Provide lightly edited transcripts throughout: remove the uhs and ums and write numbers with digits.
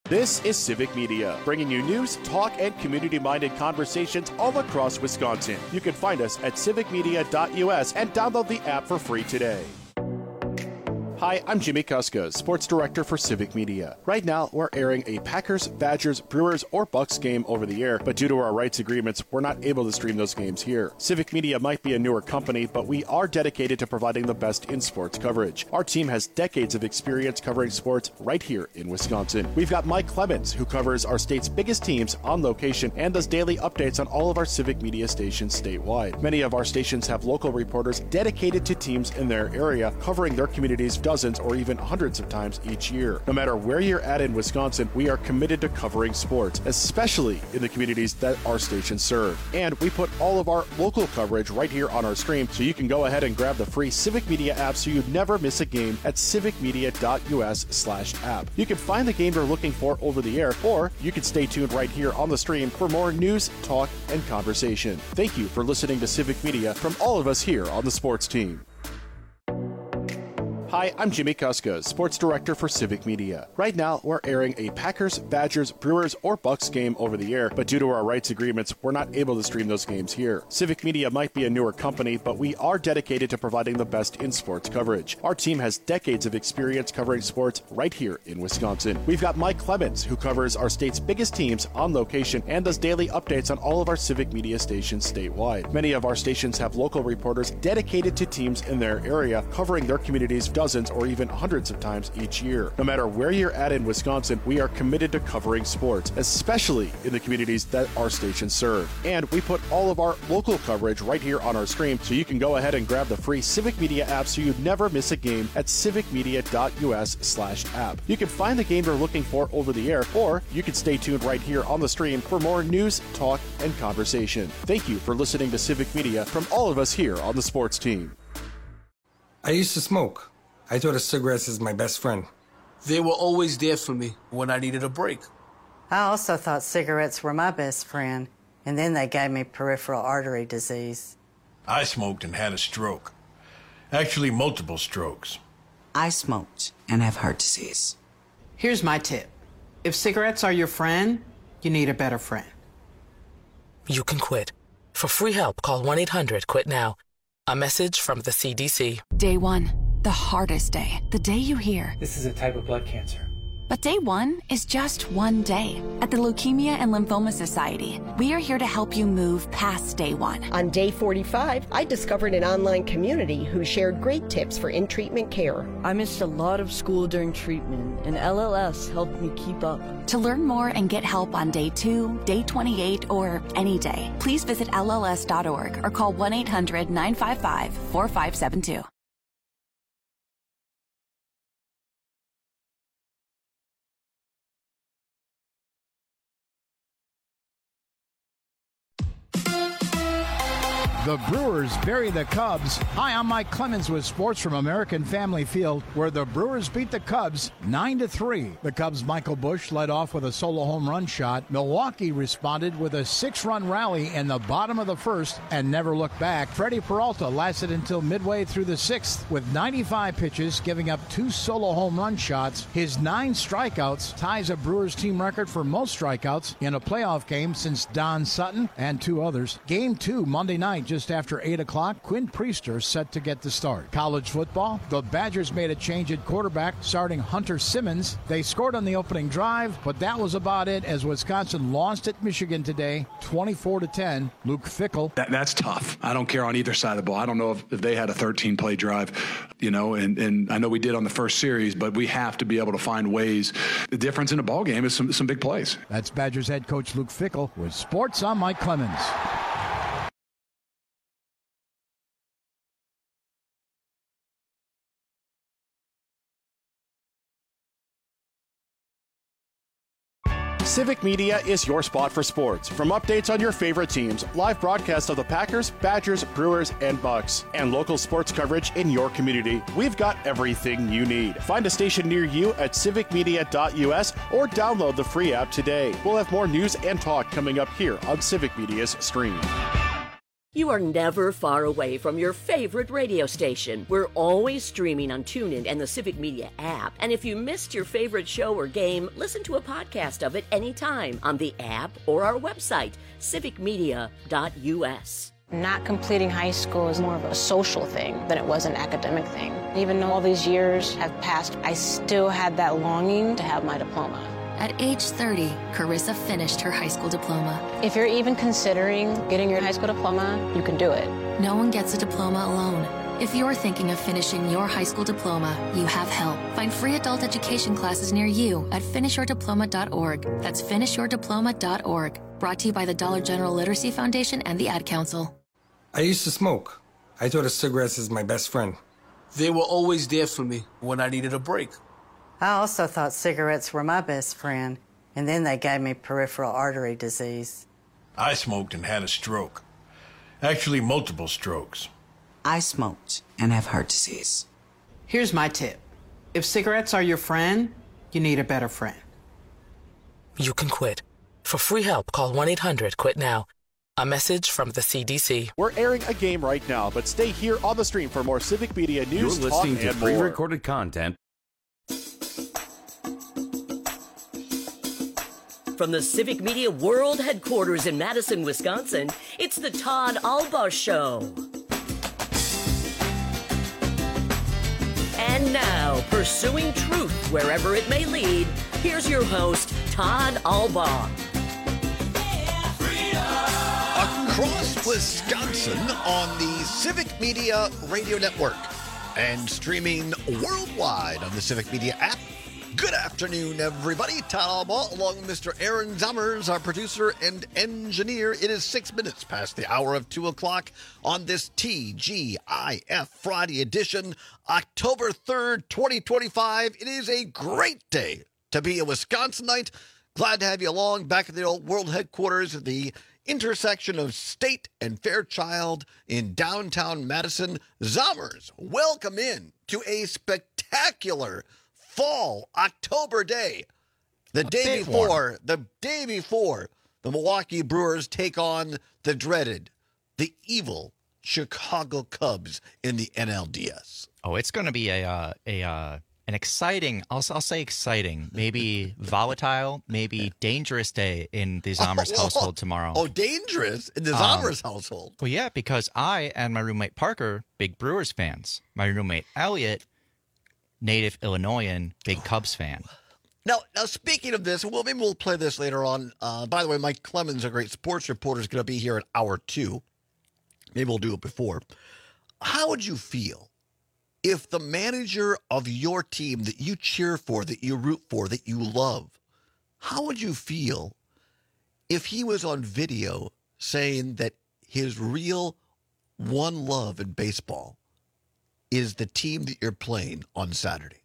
This is Civic Media, bringing you news, talk, and community-minded conversations all across Wisconsin. You can find us at civicmedia.us and download the app for free today. Hi, I'm Jimmy Kuska, Sports Director for Civic Media. Right now, we're airing a Packers, Badgers, Brewers, or Bucks game over the air, but due to our rights agreements, we're not able to stream those games here. Civic Media might be a newer company, but we are dedicated to providing the best in sports coverage. Our team has decades of experience covering sports right here in Wisconsin. We've got Mike Clemens, who covers our state's biggest teams on location and does daily updates on all of our Civic Media stations statewide. Many of our stations have local reporters dedicated to teams in their area, covering their communities dozens or even hundreds of times each year. No matter where you're at in Wisconsin, we are committed to covering sports, especially in the communities that our stations serve. And we put all of our local coverage right here on our stream, so you can go ahead and grab the free Civic Media app so you never miss a game at civicmedia.us/app. You can find the game you're looking for over the air, or you can stay tuned right here on the stream for more news, talk, and conversation. Thank you for listening to Civic Media from all of us here on the sports team. Hi, I'm Jimmy Kuska, Sports Director for Civic Media. Right now, we're airing a Packers, Badgers, Brewers, or Bucks game over the air, but due to our rights agreements, we're not able to stream those games here. Civic Media might be a newer company, but we are dedicated to providing the best in sports coverage. Our team has decades of experience covering sports right here in Wisconsin. We've got Mike Clemens, who covers our state's biggest teams on location and does daily updates on all of our Civic Media stations statewide. Many of our stations have local reporters dedicated to teams in their area, covering their communities dozens or even hundreds of times each year. No matter where you're at in Wisconsin, we are committed to covering sports, especially in the communities that our stations serve. And we put all of our local coverage right here on our stream, so you can go ahead and grab the free Civic Media app so you never miss a game at civicmedia.us/app. You can find the game you're looking for over the air, or you can stay tuned right here on the stream for more news, talk, and conversation. Thank you for listening to Civic Media from all of us here on the sports team. I used to smoke. I thought of cigarettes as my best friend. They were always there for me when I needed a break. I also thought cigarettes were my best friend, and then they gave me peripheral artery disease. I smoked and had a stroke. Actually, multiple strokes. I smoked and have heart disease. Here's my tip. If cigarettes are your friend, you need a better friend. You can quit. For free help, call 1-800-QUIT-NOW. A message from the CDC. Day one, the hardest day. The day you hear, this is a type of blood cancer. But day one is just one day. At the Leukemia and Lymphoma Society, we are here to help you move past day one. On day 45, I discovered an online community who shared great tips for in-treatment care. I missed a lot of school during treatment, and LLS helped me keep up. To learn more and get help on day 2, day 28, or any day, please visit LLS.org or call 1-800-955-4572. The Brewers bury the Cubs. Hi, I'm Mike Clemens with sports from American Family Field, where the Brewers beat the Cubs 9-3. The Cubs' Michael Busch led off with a solo home run shot. Milwaukee responded with a 6-run rally in the bottom of the first and never looked back. Freddie Peralta lasted until midway through the sixth with 95 pitches, giving up 2 solo home run shots. His 9 strikeouts ties a Brewers team record for most strikeouts in a playoff game since Don Sutton and 2 others. Game 2 Monday night, just after 8 o'clock, Quinn Priester set to get the start. College football, the Badgers made a change at quarterback, starting Hunter Simmons. They scored on the opening drive, but that was about it as Wisconsin lost at Michigan today, 24-10. Luke Fickell. That's tough. I don't care on either side of the ball. I don't know if they had a 13-play drive, and I know we did on the first series, but we have to be able to find ways. The difference in a ball game is some big plays. That's Badgers head coach Luke Fickell with sports. I'm Mike Clemens. Civic Media is your spot for sports. From updates on your favorite teams, live broadcasts of the Packers, Badgers, Brewers, and Bucks, and local sports coverage in your community, we've got everything you need. Find a station near you at civicmedia.us or download the free app today. We'll have more news and talk coming up here on Civic Media's stream. You are never far away from your favorite radio station. We're always streaming on TuneIn and the Civic Media app. And if you missed your favorite show or game, listen to a podcast of it anytime on the app or our website, civicmedia.us. Not completing high school is more of a social thing than it was an academic thing. Even though all these years have passed, I still had that longing to have my diploma. At age 30, Carissa finished her high school diploma. If you're even considering getting your high school diploma, you can do it. No one gets a diploma alone. If you're thinking of finishing your high school diploma, you have help. Find free adult education classes near you at finishyourdiploma.org. That's finishyourdiploma.org. Brought to you by the Dollar General Literacy Foundation and the Ad Council. I used to smoke. I thought of cigarettes as my best friend. They were always there for me when I needed a break. I also thought cigarettes were my best friend, and then they gave me peripheral artery disease. I smoked and had a stroke. Actually, multiple strokes. I smoked and have heart disease. Here's my tip. If cigarettes are your friend, you need a better friend. You can quit. For free help, call 1-800-QUIT-NOW. A message from the CDC. We're airing a game right now, but stay here on the stream for more Civic Media news, You're talk, listening to and more. pre-recorded content. From the Civic Media World Headquarters in Madison, Wisconsin, it's the Todd Alba Show. And now, pursuing truth wherever it may lead, here's your host, Todd Alba. Across Wisconsin on the Civic Media Radio Network and streaming worldwide on the Civic Media app. Good afternoon, everybody. Todd Alba, along with Mr. Aaron Zummers, our producer and engineer. It is 6 minutes past the hour of 2 o'clock on this TGIF Friday edition, October 3rd, 2025. It is a great day to be a Wisconsinite. Glad to have you along back at the old world headquarters at the intersection of State and Fairchild in downtown Madison. Zummers, welcome in to a spectacular fall October day, the day before the Milwaukee Brewers take on the dreaded, the evil Chicago Cubs in the NLDS. Oh, it's going to be an exciting, I'll say exciting, maybe volatile, maybe dangerous day in the Zommers household tomorrow. Oh, dangerous in the Zommers household. Well, yeah, because I and my roommate Parker, big Brewers fans. My roommate Elliot, native Illinoisan, big Cubs fan. Now, speaking of this, maybe we'll play this later on. By the way, Mike Clemens, a great sports reporter, is going to be here at hour 2. Maybe we'll do it before. How would you feel if the manager of your team that you cheer for, that you root for, that you love, how would you feel if he was on video saying that his real one love in baseball is the team that you're playing on Saturday?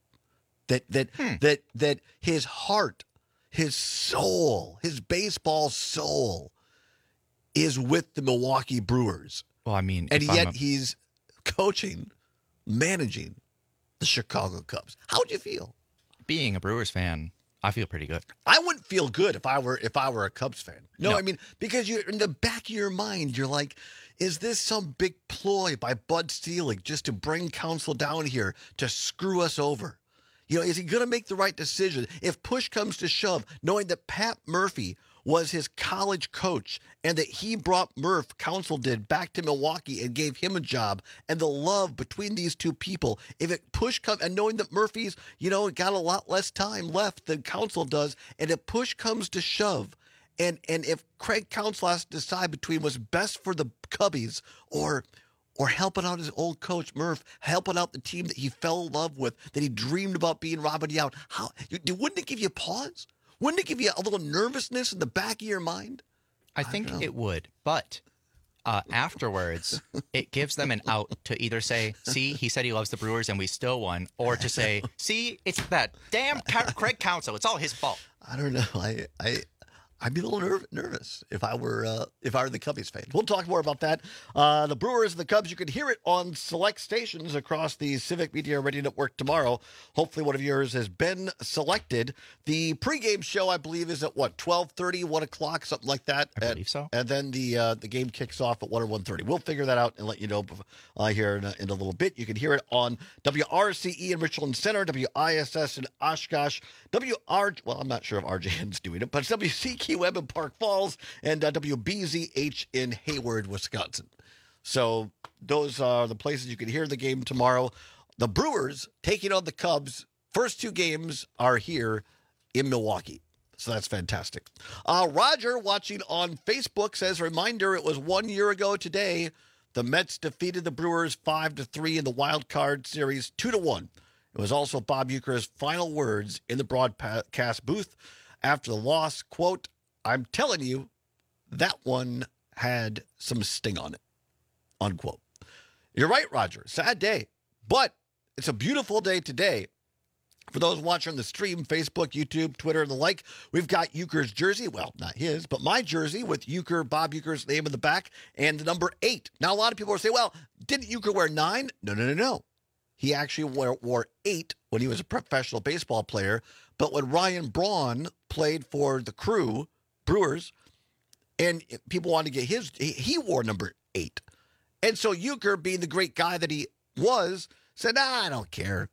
That his heart, his soul, his baseball soul is with the Milwaukee Brewers. Well, I mean, and yet he's coaching, managing the Chicago Cubs. How would you feel? Being a Brewers fan, I feel pretty good. I wouldn't feel good if I were a Cubs fan. No, I mean, because you're in the back of your mind, you're like, is this some big ploy by Bud Selig just to bring Counsell down here to screw us over? You know, is he going to make the right decision? If push comes to shove, knowing that Pat Murphy was his college coach and that he brought Counsell did, back to Milwaukee and gave him a job, and the love between these two people, if it push comes, and knowing that Murphy's, got a lot less time left than Counsell does, and if push comes to shove, and if Craig Counsell has to decide between what's best for the Cubbies or helping out his old coach Murph, helping out the team that he fell in love with, that he dreamed about being Robert Yount, wouldn't it give you pause? Wouldn't it give you a little nervousness in the back of your mind? I think it would, but afterwards, it gives them an out to either say, see, he said he loves the Brewers and we still won, or to say, see, it's that damn Craig Counsell. It's all his fault. I don't know. I'd be a little nervous if I were the Cubbies fan. We'll talk more about that. The Brewers and the Cubs, you can hear it on select stations across the Civic Media Radio Network tomorrow. Hopefully one of yours has been selected. The pregame show, I believe, is at, 12:30, 1 o'clock, something like that? I believe so. And then the game kicks off at 1 or 1:30. We'll figure that out and let you know here in a little bit. You can hear it on WRCE in Richland Center, WISS in Oshkosh, I'm not sure if RJN's doing it, but it's WCQM in Park Falls, and WBZH in Hayward, Wisconsin. So those are the places you can hear the game tomorrow. The Brewers taking on the Cubs. First two games are here in Milwaukee. So that's fantastic. Roger, watching on Facebook, says, reminder, it was 1 year ago today. The Mets defeated the Brewers 5-3 in the wild card series, 2-1. It was also Bob Uecker's final words in the broadcast booth after the loss, quote, I'm telling you, that one had some sting on it, unquote. You're right, Roger. Sad day, but it's a beautiful day today. For those watching the stream, Facebook, YouTube, Twitter, and the like, we've got Uecker's jersey. Well, not his, but my jersey with Bob Uecker's name in the back and the number 8. Now, a lot of people will say, well, didn't Uecker wear 9? No. He actually wore 8 when he was a professional baseball player. But when Ryan Braun played for the Crew, Brewers, and people wanted to get he wore number 8. And so Uecker, being the great guy that he was, said, I don't care.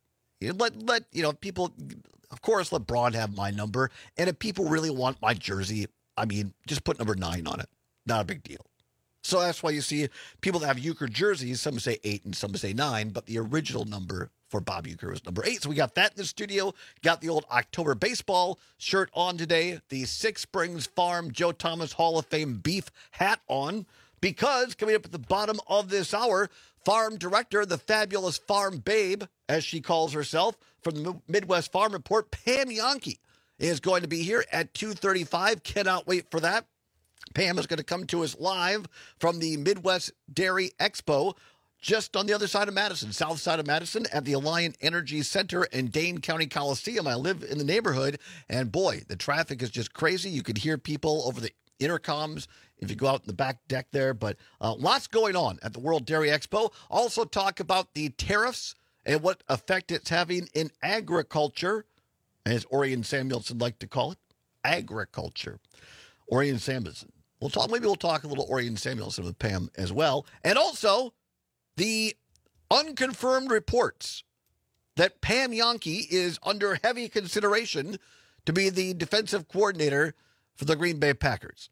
Let people, of course, let Braun have my number. And if people really want my jersey, just put number 9 on it. Not a big deal. So that's why you see people that have Uecker jerseys, some say 8 and some say 9, but the original number for Bob Uecker was number 8. So we got that in the studio. Got the old October baseball shirt on today. The Six Springs Farm Joe Thomas Hall of Fame beef hat on. Because coming up at the bottom of this hour, farm director, the fabulous farm babe, as she calls herself, from the Midwest Farm Report, Pam Jahnke, is going to be here at 2:35. Cannot wait for that. Pam is going to come to us live from the Midwest Dairy Expo just on the other side of Madison, south side of Madison, at the Alliant Energy Center in Dane County Coliseum. I live in the neighborhood, and boy, the traffic is just crazy. You could hear people over the intercoms if you go out in the back deck there, but lots going on at the World Dairy Expo. Also talk about the tariffs and what effect it's having in agriculture, as Orion Samuelson liked to call it, agriculture. Orion Samuelson. Maybe we'll talk a little Orion Samuelson with Pam as well. And also the unconfirmed reports that Pam Jahnke is under heavy consideration to be the defensive coordinator for the Green Bay Packers.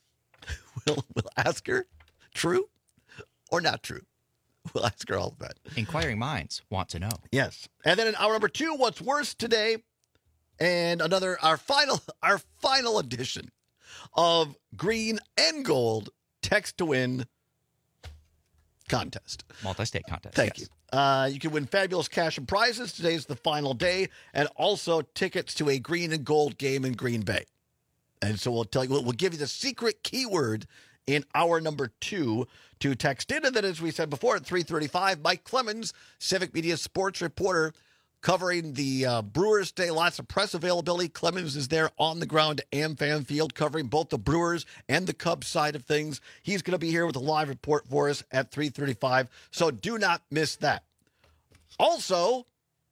We'll ask her, true or not true? We'll ask her all of that. Inquiring minds want to know. Yes. And then in hour number 2, what's worse today, and our final edition of Green and Gold Text to Win contest. Multi-state contest. Thank you. You can win fabulous cash and prizes. Today's the final day, and also tickets to a Green and Gold game in Green Bay. And so we'll give you the secret keyword in hour number 2 to text in. And then, as we said before, at 3:35, Mike Clemens, Civic Media sports reporter, covering the Brewers today. Lots of press availability. Clemens is there on the ground at AmFam Field covering both the Brewers and the Cubs side of things. He's going to be here with a live report for us at 3:35, so do not miss that. Also,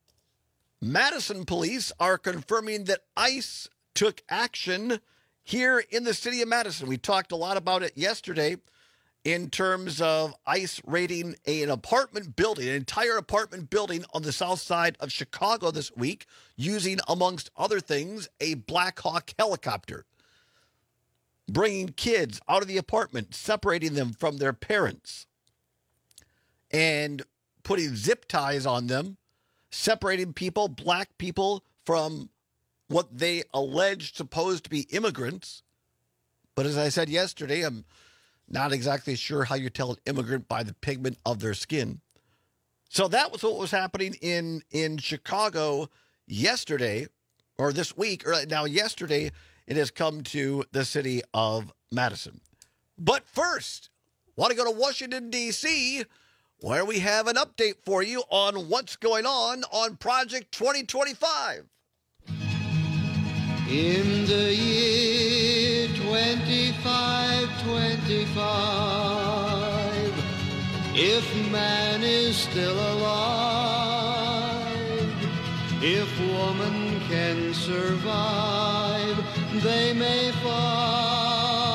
Madison police are confirming that ICE took action here in the city of Madison. We talked a lot about it yesterday in terms of ICE raiding an apartment building, an entire apartment building on the south side of Chicago this week, using, amongst other things, a Black Hawk helicopter, bringing kids out of the apartment, separating them from their parents, and putting zip ties on them, separating people, black people, from what they alleged supposed to be immigrants. But as I said yesterday, I'm not exactly sure how you tell an immigrant by the pigment of their skin. So that was what was happening in Chicago yesterday, or this week. Or now yesterday, it has come to the city of Madison. But first, want to go to Washington, D.C., where we have an update for you on what's going on Project 2025. In the year 55, if man is still alive, if woman can survive, they may find.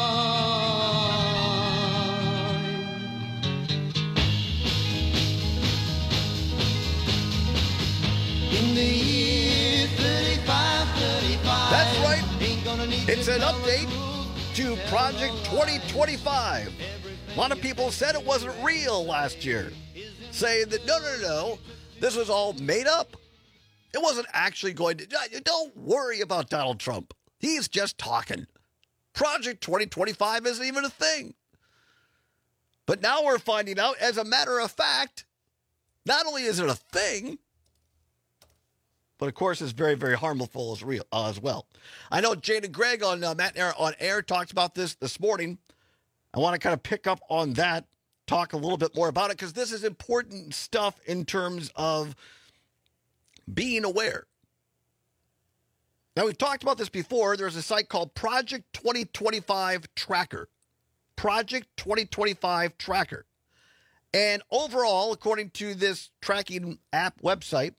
In the year 35, That's right. It's an update to Project 2025. A lot of people said it wasn't real last year, saying that no, this was all made up. It wasn't actually going to. Don't worry about Donald Trump. He's just talking. Project 2025 isn't even a thing. But now we're finding out, as a matter of fact, not only is it a thing, but of course it's very, very harmful as well. I know Jane and Greg on Matt on Air talked about this morning. I want to kind of pick up on that, talk a little bit more about it, because this is important stuff in terms of being aware. Now, we've talked about this before. There's a site called Project 2025 Tracker. Project 2025 Tracker. And overall, according to this tracking app website,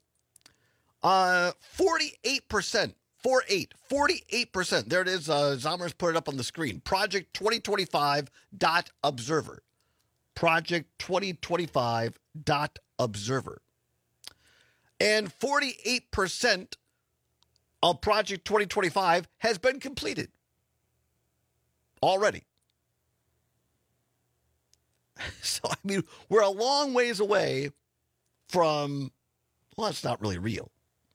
48%. 48%. There it is. Zomer's put it up on the screen. Project 2025.observer. Project 2025.observer. And 48% of Project 2025 has been completed already. So, I mean, we're a long ways away from, well, it's not really real.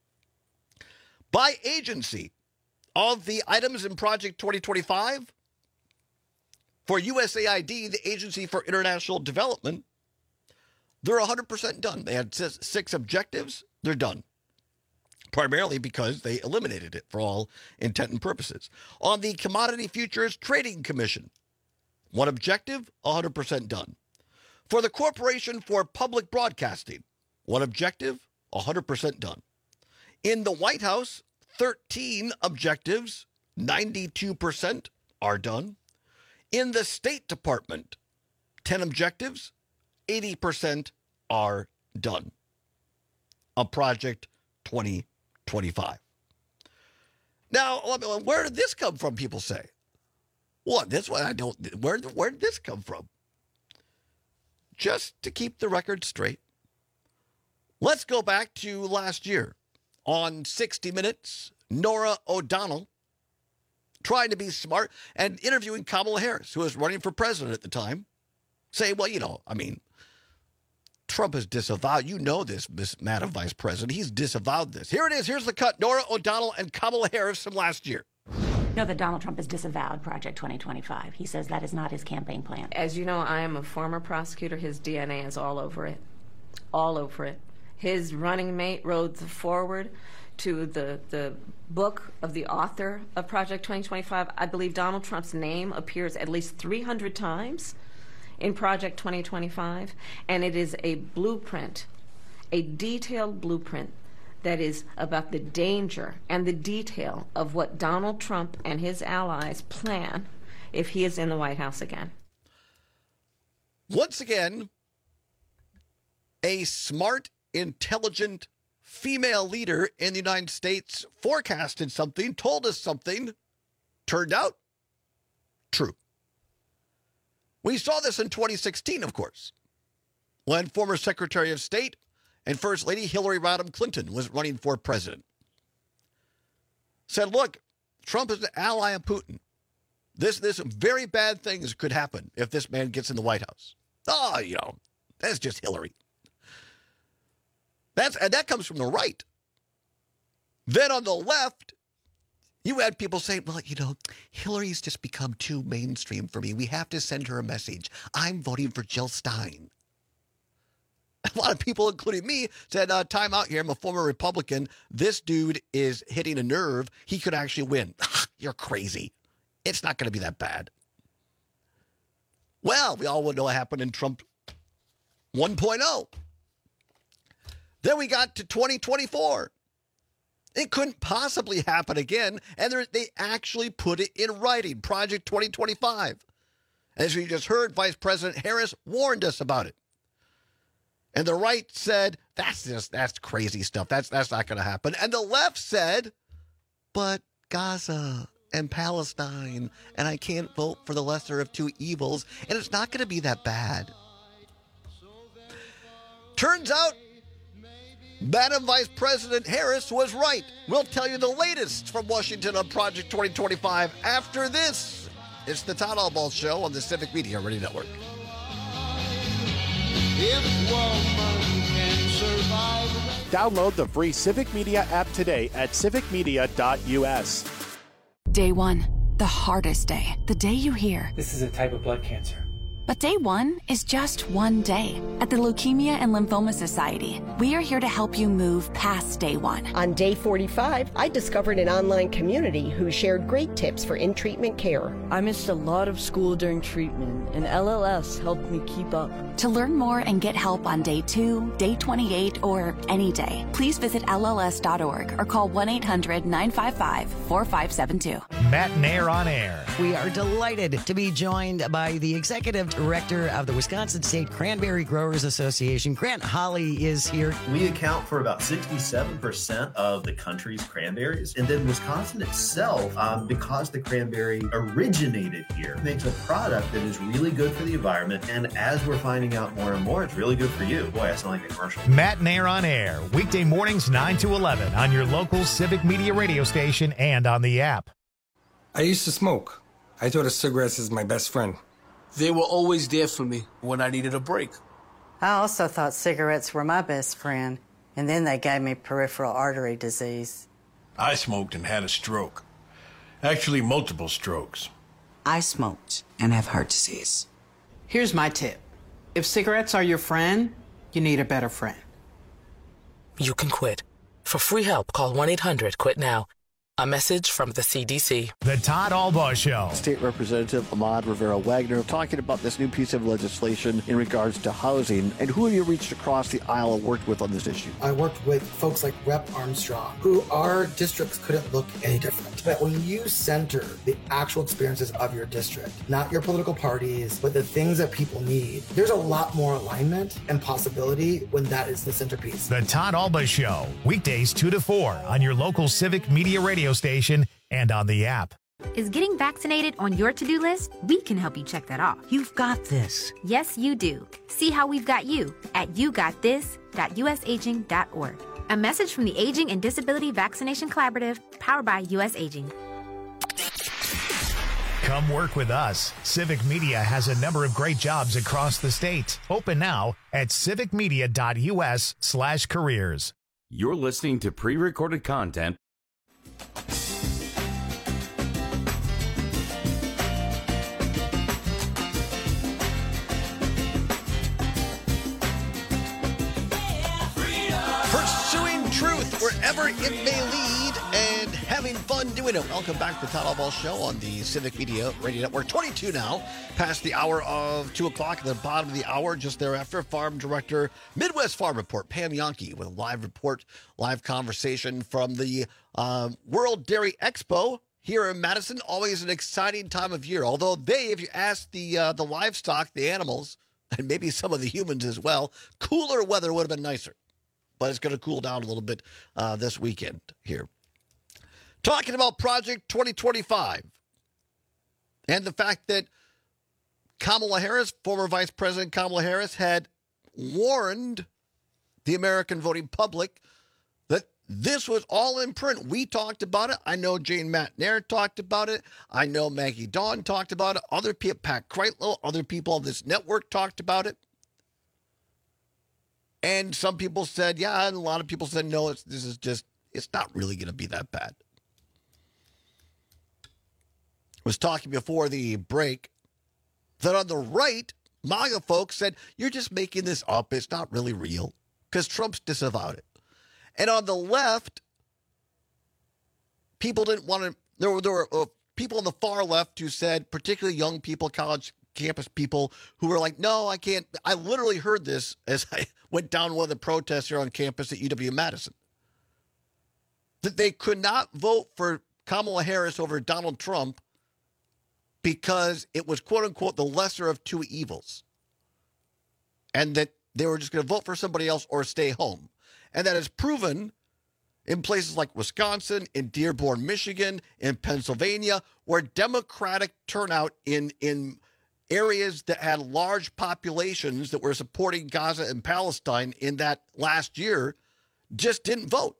By agency, of the items in Project 2025, for USAID, the Agency for International Development, they're 100% done. They had 6 objectives. They're done. Primarily because they eliminated it for all intent and purposes. On the Commodity Futures Trading Commission, 1 objective, 100% done. For the Corporation for Public Broadcasting, 1 objective, 100% done. In the White House, 13 objectives, 92% are done. In the State Department, 10 objectives, 80% are done. A Project 2025. Now, where did this come from, people say? What? That's why I don't. Where did this come from? Just to keep the record straight, let's go back to last year. On 60 Minutes, Norah O'Donnell, trying to be smart and interviewing Kamala Harris, who was running for president at the time, saying, well, Trump has disavowed. You know this, Madam Vice President. He's disavowed this. Here it is. Here's the cut. Norah O'Donnell and Kamala Harris from last year. No, that Donald Trump has disavowed Project 2025. He says that is not his campaign plan. As you know, I am a former prosecutor. His DNA is all over it. All over it. His running mate wrote the foreword to the book of the author of Project 2025. I believe Donald Trump's name appears at least 300 times in Project 2025, and it is a blueprint, a detailed blueprint that is about the danger and the detail of what Donald Trump and his allies plan if he is in the White House again. Once again, a smart, intelligent female leader in the United States forecasted something, told us something, turned out true. We saw this in 2016, of course, when former Secretary of State and First Lady Hillary Rodham Clinton was running for president. Said, look, Trump is an ally of Putin. This very bad things could happen if this man gets in the White House. Oh, that's just Hillary. And that comes from the right. Then on the left, you had people saying, well, Hillary's just become too mainstream for me. We have to send her a message. I'm voting for Jill Stein. A lot of people, including me, said, time out here. I'm a former Republican. This dude is hitting a nerve. He could actually win. You're crazy. It's not going to be that bad. Well, we all know what happened in Trump 1.0. Then we got to 2024. It couldn't possibly happen again. And they actually put it in writing, Project 2025. As we just heard, Vice President Harris warned us about it. And the right said, that's crazy stuff. That's not going to happen. And the left said, but Gaza and Palestine, and I can't vote for the lesser of two evils, and it's not going to be that bad. Turns out, Madam Vice President Harris was right. We'll tell you the latest from Washington on Project 2025 after this. It's the Todd Albaugh Show on the Civic Media Radio Network. If woman can survive. Download the free Civic Media app today at civicmedia.us. Day one, the hardest day. The day you hear, "This is a type of blood cancer." But day one is just one day. At the Leukemia and Lymphoma Society, we are here to help you move past day one. On day 45, I discovered an online community who shared great tips for in-treatment care. I missed a lot of school during treatment, and LLS helped me keep up. To learn more and get help on day 2, day 28, or any day, please visit LLS.org or call 1-800-955-4572. Matt Nair on air. We are delighted to be joined by the executive director of the Wisconsin State Cranberry Growers Association. Grant Holly is here. We account for about 67% of the country's cranberries. And then Wisconsin itself, because the cranberry originated here, makes a product that is really good for the environment. And as we're finding out more and more, it's really good for you. Boy, I sound like a commercial. Matt Nair on air. Weekday mornings 9 to 11 on your local Civic Media radio station and on the app. I used to smoke. I thought of cigarettes as my best friend. They were always there for me when I needed a break. I also thought cigarettes were my best friend, and then they gave me peripheral artery disease. I smoked and had a stroke. Actually, multiple strokes. I smoked and have heart disease. Here's my tip. If cigarettes are your friend, you need a better friend. You can quit. For free help, call 1-800-QUIT-NOW. A message from the CDC. The Todd Albaugh Show. State Representative Ahmad Rivera-Wagner talking about this new piece of legislation in regards to housing. And who have you reached across the aisle and worked with on this issue? I worked with folks like Rep. Armstrong, who our districts couldn't look any different. But when you center the actual experiences of your district, not your political parties, but the things that people need, there's a lot more alignment and possibility when that is the centerpiece. The Todd Albaugh Show. Weekdays 2 to 4 on your local Civic Media radio station and on the app. Is getting vaccinated on your to-do list? We can help you check that off. You've got this. Yes, you do. See how we've got you at yougotthis.usaging.org. A message from the Aging and Disability Vaccination Collaborative, powered by US Aging. Come work with us. Civic Media has a number of great jobs across the state. Open now at civicmedia.us/careers. You're listening to pre-recorded content. Pursuing truth wherever it may lead and having fun doing it. Welcome back to the Todd Albaugh Show on the Civic Media Radio Network. 22 now, past the hour of 2 o'clock. At the bottom of the hour, just thereafter, Farm Director, Midwest Farm Report, Pam Yonke, with a live report, live conversation from the World Dairy Expo here in Madison. Always an exciting time of year. Although if you ask the livestock, the animals, and maybe some of the humans as well, cooler weather would have been nicer. But it's going to cool down a little bit this weekend here. Talking about Project 2025 and the fact that Kamala Harris, former Vice President Kamala Harris, had warned the American voting public that this was all in print. We talked about it. I know Jane Matt Nair talked about it. I know Maggie Dawn talked about it. Other people, Pat Kreitlow, other people on this network talked about it. And some people said, yeah, and a lot of people said, no, it's not really going to be that bad. I was talking before the break that on the right, MAGA folks said, you're just making this up. It's not really real because Trump's disavowed it. And on the left, people didn't want to, there were people on the far left who said, particularly young people, college campus people who were like, no, I can't. I literally heard this as I went down one of the protests here on campus at UW-Madison, that they could not vote for Kamala Harris over Donald Trump because it was, quote unquote, the lesser of two evils. And that they were just going to vote for somebody else or stay home. And that is proven in places like Wisconsin, in Dearborn, Michigan, in Pennsylvania, where Democratic turnout in areas that had large populations that were supporting Gaza and Palestine in that last year just didn't vote.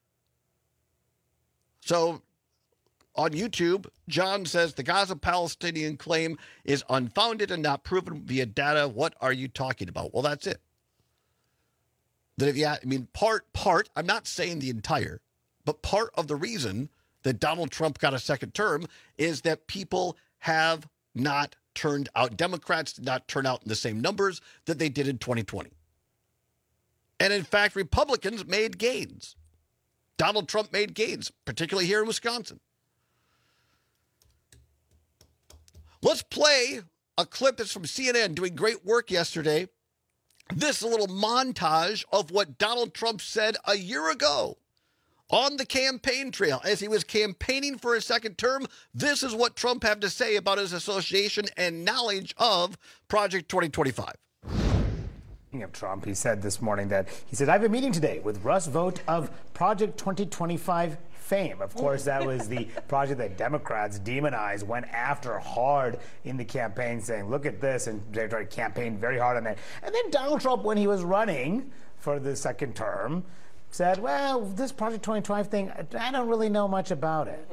So on YouTube, John says the Gaza-Palestinian claim is unfounded and not proven via data. What are you talking about? Well, that's it. That if part, I'm not saying the entire, but part of the reason that Donald Trump got a second term is that people have not turned out. Democrats did not turn out in the same numbers that they did in 2020. And in fact, Republicans made gains. Donald Trump made gains, particularly here in Wisconsin. Let's play a clip that's from CNN doing great work yesterday. This is a little montage of what Donald Trump said a year ago on the campaign trail as he was campaigning for a second term. This is what Trump had to say about his association and knowledge of Project 2025. Speaking of Trump, he said this morning that I have a meeting today with Russ Vought of Project 2025 fame. Of course, that was the project that Democrats demonized, went after hard in the campaign, saying, look at this, and they tried to campaign very hard on it. And then Donald Trump, when he was running for the second term, said, well, this Project 2025 thing, I don't really know much about it.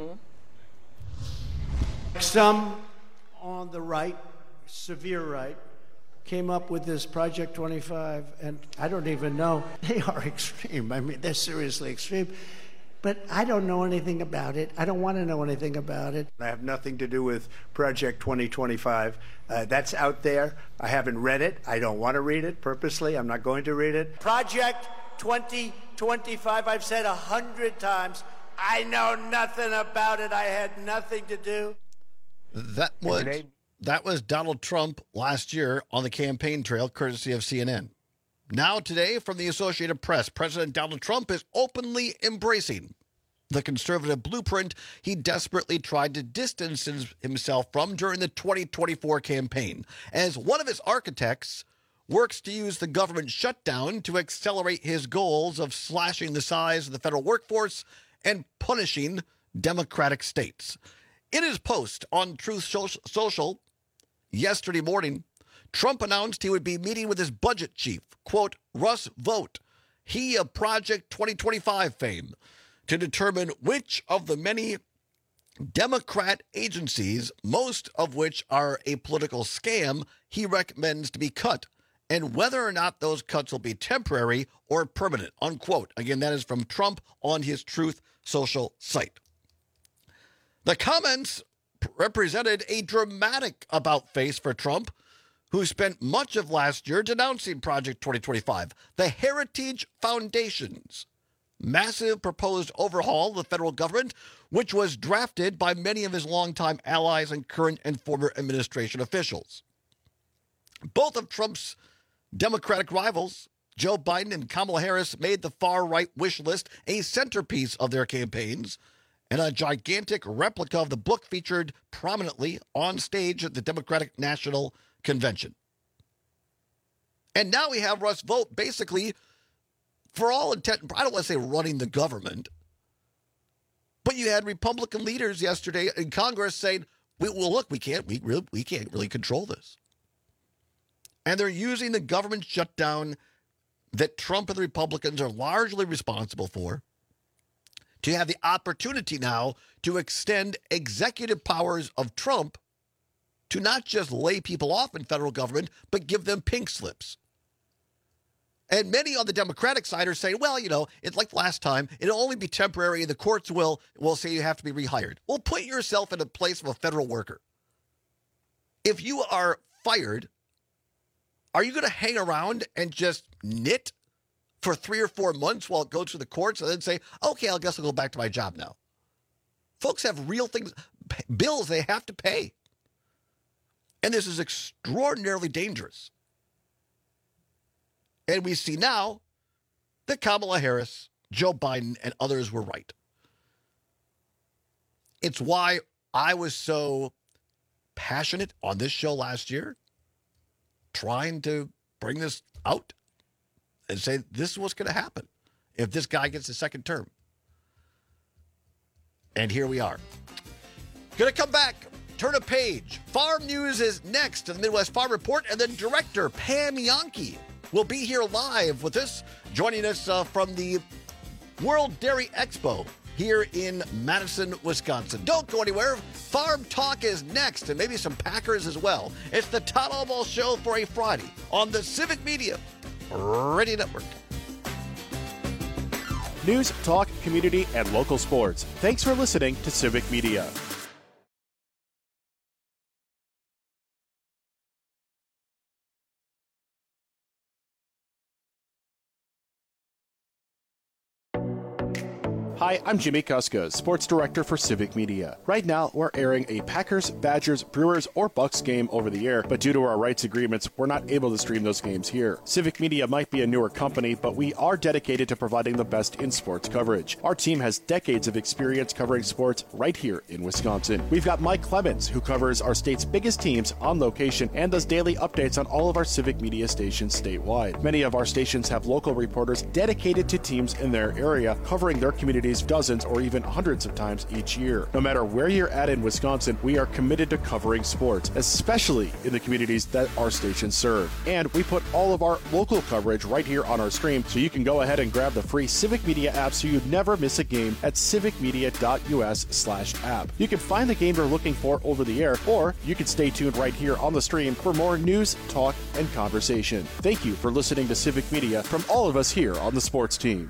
Some on the right, severe right, came up with this Project 25, and I don't even know. They are extreme. I mean, they're seriously extreme. But I don't know anything about it. I don't want to know anything about it. I have nothing to do with Project 2025. That's out there. I haven't read it. I don't want to read it purposely. I'm not going to read it. Project 2025, I've said 100 times, I know nothing about it. I had nothing to do. That was Donald Trump last year on the campaign trail, courtesy of CNN. Now today, from the Associated Press, President Donald Trump is openly embracing the conservative blueprint he desperately tried to distance himself from during the 2024 campaign, as one of his architects works to use the government shutdown to accelerate his goals of slashing the size of the federal workforce and punishing Democratic states. In his post on Truth Social yesterday morning, Trump announced he would be meeting with his budget chief, quote, Russ Vought, he of Project 2025 fame, to determine which of the many Democrat agencies, most of which are a political scam, he recommends to be cut, and whether or not those cuts will be temporary or permanent, unquote. Again, that is from Trump on his Truth Social site. The comments represented a dramatic about-face for Trump, who spent much of last year denouncing Project 2025, the Heritage Foundation's massive proposed overhaul of the federal government, which was drafted by many of his longtime allies and current and former administration officials. Both of Trump's Democratic rivals, Joe Biden and Kamala Harris, made the far-right wish list a centerpiece of their campaigns, and a gigantic replica of the book featured prominently on stage at the Democratic National Convention. And now we have Russ Vought basically, for all intent, I don't want to say running the government, but you had Republican leaders yesterday in Congress saying, we can't really control this. And they're using the government shutdown that Trump and the Republicans are largely responsible for to have the opportunity now to extend executive powers of Trump to not just lay people off in federal government, but give them pink slips. And many on the Democratic side are saying, well, it's like last time, it'll only be temporary, and the courts will say you have to be rehired. Well, put yourself in the place of a federal worker. If you are fired, are you going to hang around and just knit for 3 or 4 months while it goes through the courts and then say, okay, I guess I'll go back to my job now? Folks have real things, bills they have to pay. And this is extraordinarily dangerous. And we see now that Kamala Harris, Joe Biden, and others were right. It's why I was so passionate on this show last year, trying to bring this out and say this is what's going to happen if this guy gets a second term. And here we are. Going to come back, turn a page. Farm news is next to the Midwest Farm Report, and then director Pam Jahnke will be here live with us, joining us from the World Dairy Expo here in Madison, Wisconsin. Don't go anywhere. Farm Talk is next, and maybe some Packers as well. It's the Todd Albaugh Show for a Friday on the Civic Media Radio Network. News, talk, community, and local sports. Thanks for listening to Civic Media. Hi, I'm Jimmy Kuska, sports director for Civic Media. Right now, we're airing a Packers, Badgers, Brewers, or Bucks game over the air, but due to our rights agreements, we're not able to stream those games here. Civic Media might be a newer company, but we are dedicated to providing the best in sports coverage. Our team has decades of experience covering sports right here in Wisconsin. We've got Mike Clemens, who covers our state's biggest teams on location and does daily updates on all of our Civic Media stations statewide. Many of our stations have local reporters dedicated to teams in their area, covering their communities dozens or even hundreds of times each year. No matter where you're at in Wisconsin, we are committed to covering sports, especially in the communities that our stations serve. And we put all of our local coverage right here on our stream, so you can go ahead and grab the free Civic Media app so you never miss a game at civicmedia.us/app. You can find the game you're looking for over the air, or you can stay tuned right here on the stream for more news, talk, and conversation. Thank you for listening to Civic Media from all of us here on the sports team.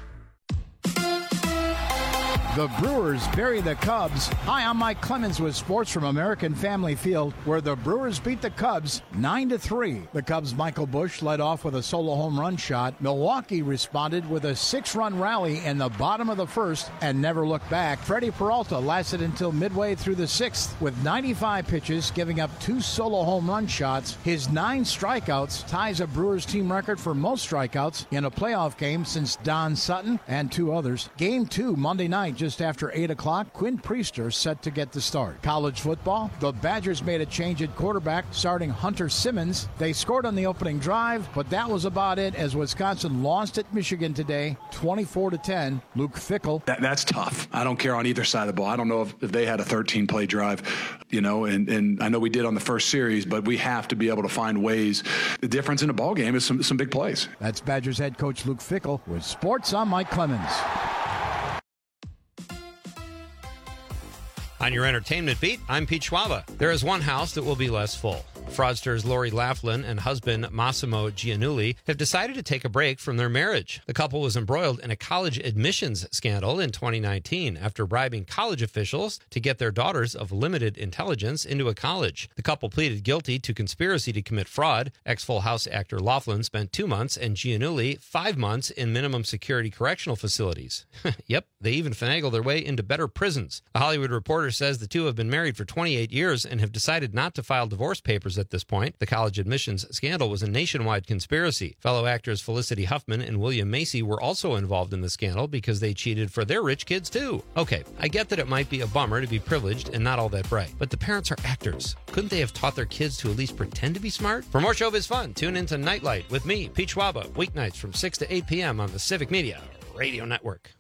The Brewers bury the Cubs. Hi, I'm Mike Clemens with sports from American Family Field, where the Brewers beat the Cubs 9-3. The Cubs' Michael Busch led off with a solo home run shot. Milwaukee responded with a 6-run rally in the bottom of the first and never looked back. Freddie Peralta lasted until midway through the sixth with 95 pitches, giving up 2 solo home run shots. His 9 strikeouts ties a Brewers team record for most strikeouts in a playoff game since Don Sutton and 2 others. Game 2 Monday night, just after 8 o'clock, Quinn Priester set to get the start. College football, the Badgers made a change at quarterback, starting Hunter Simmons. They scored on the opening drive, but that was about it as Wisconsin lost at Michigan today, 24-10. Luke Fickell. That's tough. I don't care on either side of the ball. I don't know if they had a 13-play drive, and I know we did on the first series, but we have to be able to find ways. The difference in a ball game is some big plays. That's Badgers head coach Luke Fickell with sports. I'm Mike Clemens. On your entertainment beat, I'm Pete Schwaba. There is one house that will be less full. Fraudsters Lori Laughlin and husband Massimo Giannulli have decided to take a break from their marriage. The couple was embroiled in a college admissions scandal in 2019 after bribing college officials to get their daughters of limited intelligence into a college. The couple pleaded guilty to conspiracy to commit fraud. Ex-Full House actor Laughlin spent 2 months and Giannulli 5 months in minimum security correctional facilities. Yep, they even finagled their way into better prisons. The Hollywood Reporter says the two have been married for 28 years and have decided not to file divorce papers at this point. The college admissions scandal was a nationwide conspiracy. Fellow actors Felicity Huffman and William Macy were also involved in the scandal because they cheated for their rich kids too. Okay, I get that it might be a bummer to be privileged and not all that bright, but the parents are actors. Couldn't they have taught their kids to at least pretend to be smart? For more Showbiz fun, tune into Nightlight with me, Pete Schwaba, weeknights from 6 to 8 p.m. on the Civic Media Radio Network.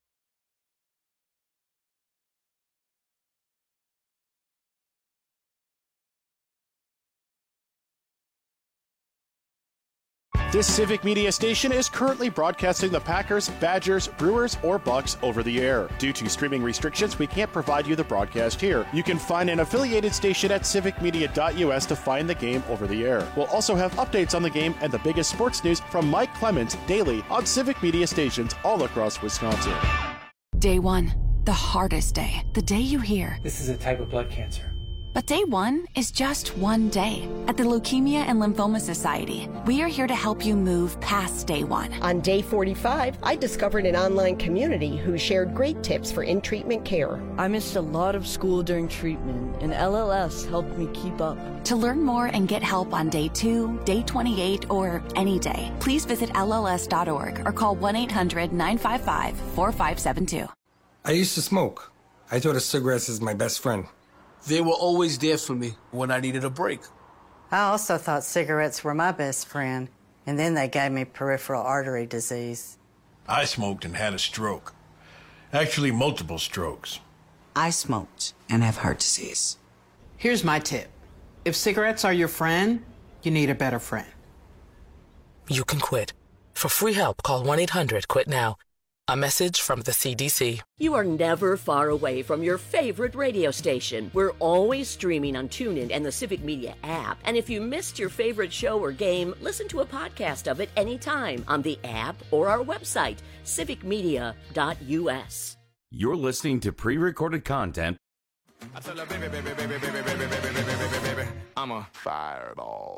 This Civic Media station is currently broadcasting the Packers, Badgers, Brewers, or Bucks over the air. Due to streaming restrictions, we can't provide you the broadcast here. You can find an affiliated station at civicmedia.us to find the game over the air. We'll also have updates on the game and the biggest sports news from Mike Clemens daily on Civic Media stations all across Wisconsin. Day 1, the hardest day. The day you hear, "This is a type of blood cancer." But day 1 is just one day. At the Leukemia and Lymphoma Society, we are here to help you move past day 1. On day 45, I discovered an online community who shared great tips for in-treatment care. I missed a lot of school during treatment, and LLS helped me keep up. To learn more and get help on day 2, day 28, or any day, please visit LLS.org or call 1-800-955-4572. I used to smoke. I thought of cigarettes as my best friend. They were always there for me when I needed a break. I also thought cigarettes were my best friend, and then they gave me peripheral artery disease. I smoked and had a stroke. Actually, multiple strokes. I smoked and have heart disease. Here's my tip. If cigarettes are your friend, you need a better friend. You can quit. For free help, call 1-800-QUIT-NOW. A message from the CDC. You are never far away from your favorite radio station. We're always streaming on TuneIn and the Civic Media app. And if you missed your favorite show or game, listen to a podcast of it anytime on the app or our website, civicmedia.us. You're listening to pre-recorded content. I tell her, baby, I'm a fireball.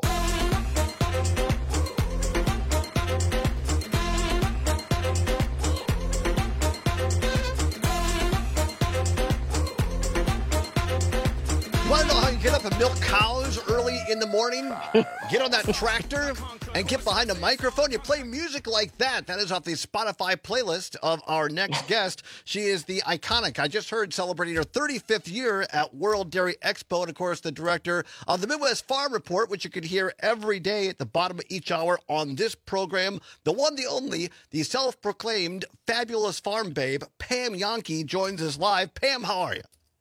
Want to know how you get up and milk cows early in the morning? Get on that tractor and get behind a microphone. You play music like that. That is off the Spotify playlist of our next guest. She is the iconic, I just heard, celebrating her 35th year at World Dairy Expo. And, of course, the director of the Midwest Farm Report, which you can hear every day at the bottom of each hour on this program. The one, the only, the self-proclaimed fabulous farm babe, Pam Jahnke, joins us live. Pam, how are you?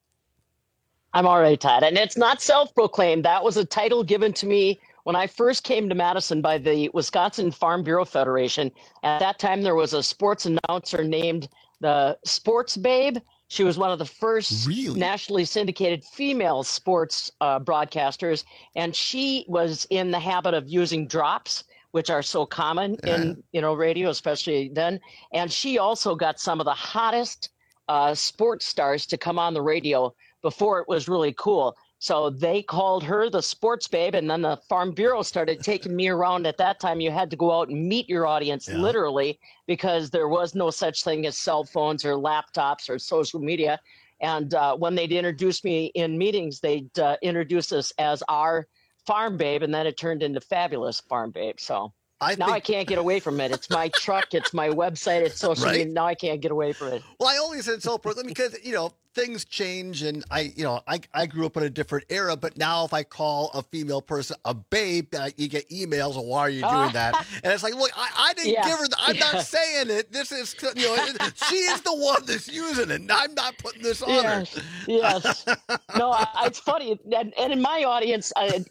I'm all right, Todd. And it's not self-proclaimed. That was a title given to me when I first came to Madison by the Wisconsin Farm Bureau Federation. At that time, there was a sports announcer named the Sports Babe. She was one of the first nationally syndicated female sports broadcasters. And she was in the habit of using drops, which are so common in radio, especially then. And she also got some of the hottest sports stars to come on the radio before it was really cool. So they called her the Sports Babe, and then the Farm Bureau started taking me around. At that time, you had to go out and meet your audience, literally, because there was no such thing as cell phones or laptops or social media. And when they'd introduce me in meetings, they'd introduce us as our Farm Babe, and then it turned into Fabulous Farm Babe. So I can't get away from it. It's my truck. It's my website. It's social media. Now I can't get away from it. Well, I only said self-proclaimed because, things change, and I grew up in a different era, but now if I call a female person a babe, you get emails of why are you doing that? And it's like, look, I didn't give her I'm not saying it. This is, she is the one that's using it, and I'm not putting this on her. Yes. No, it's funny. And in my audience,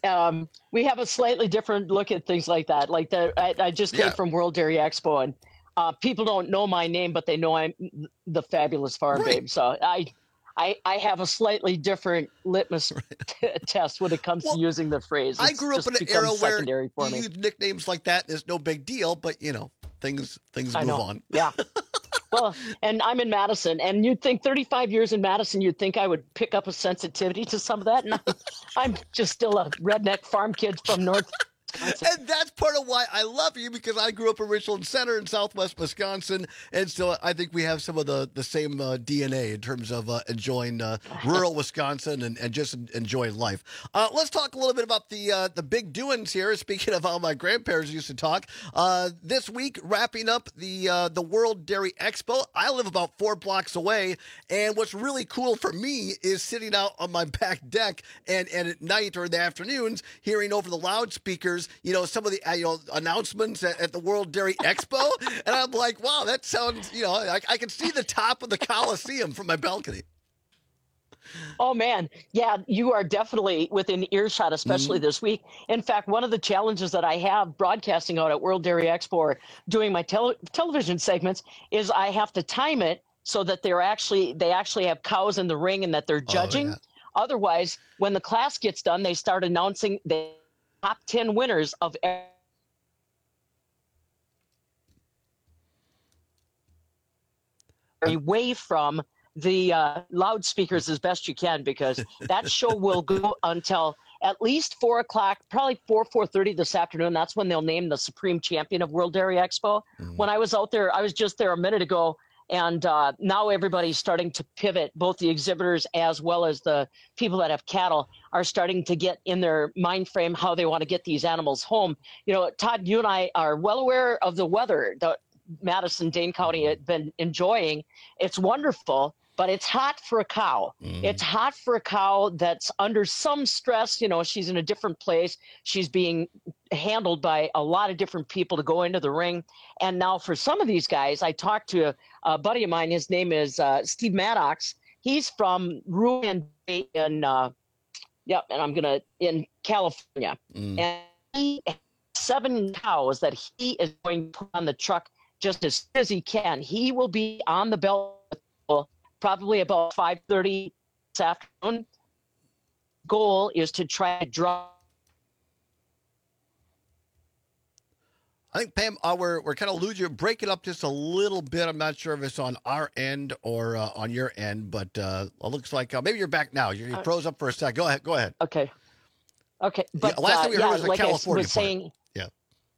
we have a slightly different look at things like that. Like I just came from World Dairy Expo, and people don't know my name, but they know I'm the Fabulous Farm Babe. So I have a slightly different litmus test when it comes to using the phrase. I grew up in an era where you use nicknames like that. It's no big deal, but things move on. Yeah. Well, and I'm in Madison, and you'd think 35 years in Madison, you'd think I would pick up a sensitivity to some of that. And I'm just still a redneck farm kid from North. And that's part of why I love you, because I grew up in Richland Center in Southwest Wisconsin, and so I think we have some of the same DNA in terms of enjoying rural Wisconsin and just enjoying life. Let's talk a little bit about the big doings here. Speaking of how my grandparents used to talk, this week wrapping up the World Dairy Expo. I live about 4 blocks away, and what's really cool for me is sitting out on my back deck and at night or in the afternoons hearing over the loudspeakers some of the announcements at the World Dairy Expo, and I'm like, wow, that sounds, I can see the top of the Coliseum from my balcony. Oh, man. Yeah, you are definitely within earshot, especially this week. In fact, one of the challenges that I have broadcasting out at World Dairy Expo or doing my television segments is I have to time it so that they actually have cows in the ring and that they're judging. Otherwise, when the class gets done, they start announcing the top 10 winners of away from the loudspeakers as best you can, because that show will go until at least 4 o'clock, probably 4:30 this afternoon. That's when they'll name the supreme champion of World Dairy Expo. When I was out there, I was just there a minute ago, and now everybody's starting to pivot. Both the exhibitors as well as the people that have cattle are starting to get in their mind frame how they want to get these animals home. Todd, you and I are well aware of the weather that Madison, Dane County had been enjoying. It's wonderful, but it's hot for a cow. It's hot for a cow that's under some stress. You know, she's in a different place. She's being handled by a lot of different people to go into the ring. And now for some of these guys, I talked to a buddy of mine. His name is Steve Maddox. He's from Ruin in California. And he has 7 cows that he is going to put on the truck just as soon as he can. He will be on the belt probably about 5:30 this afternoon. Goal is to try to draw. I think, Pam, we're kind of losing you. Break it up just a little bit. I'm not sure if it's on our end or on your end, but it looks like maybe you're back now. You froze up for a sec. Go ahead. Okay. But last time we heard was a like California I was saying, yeah.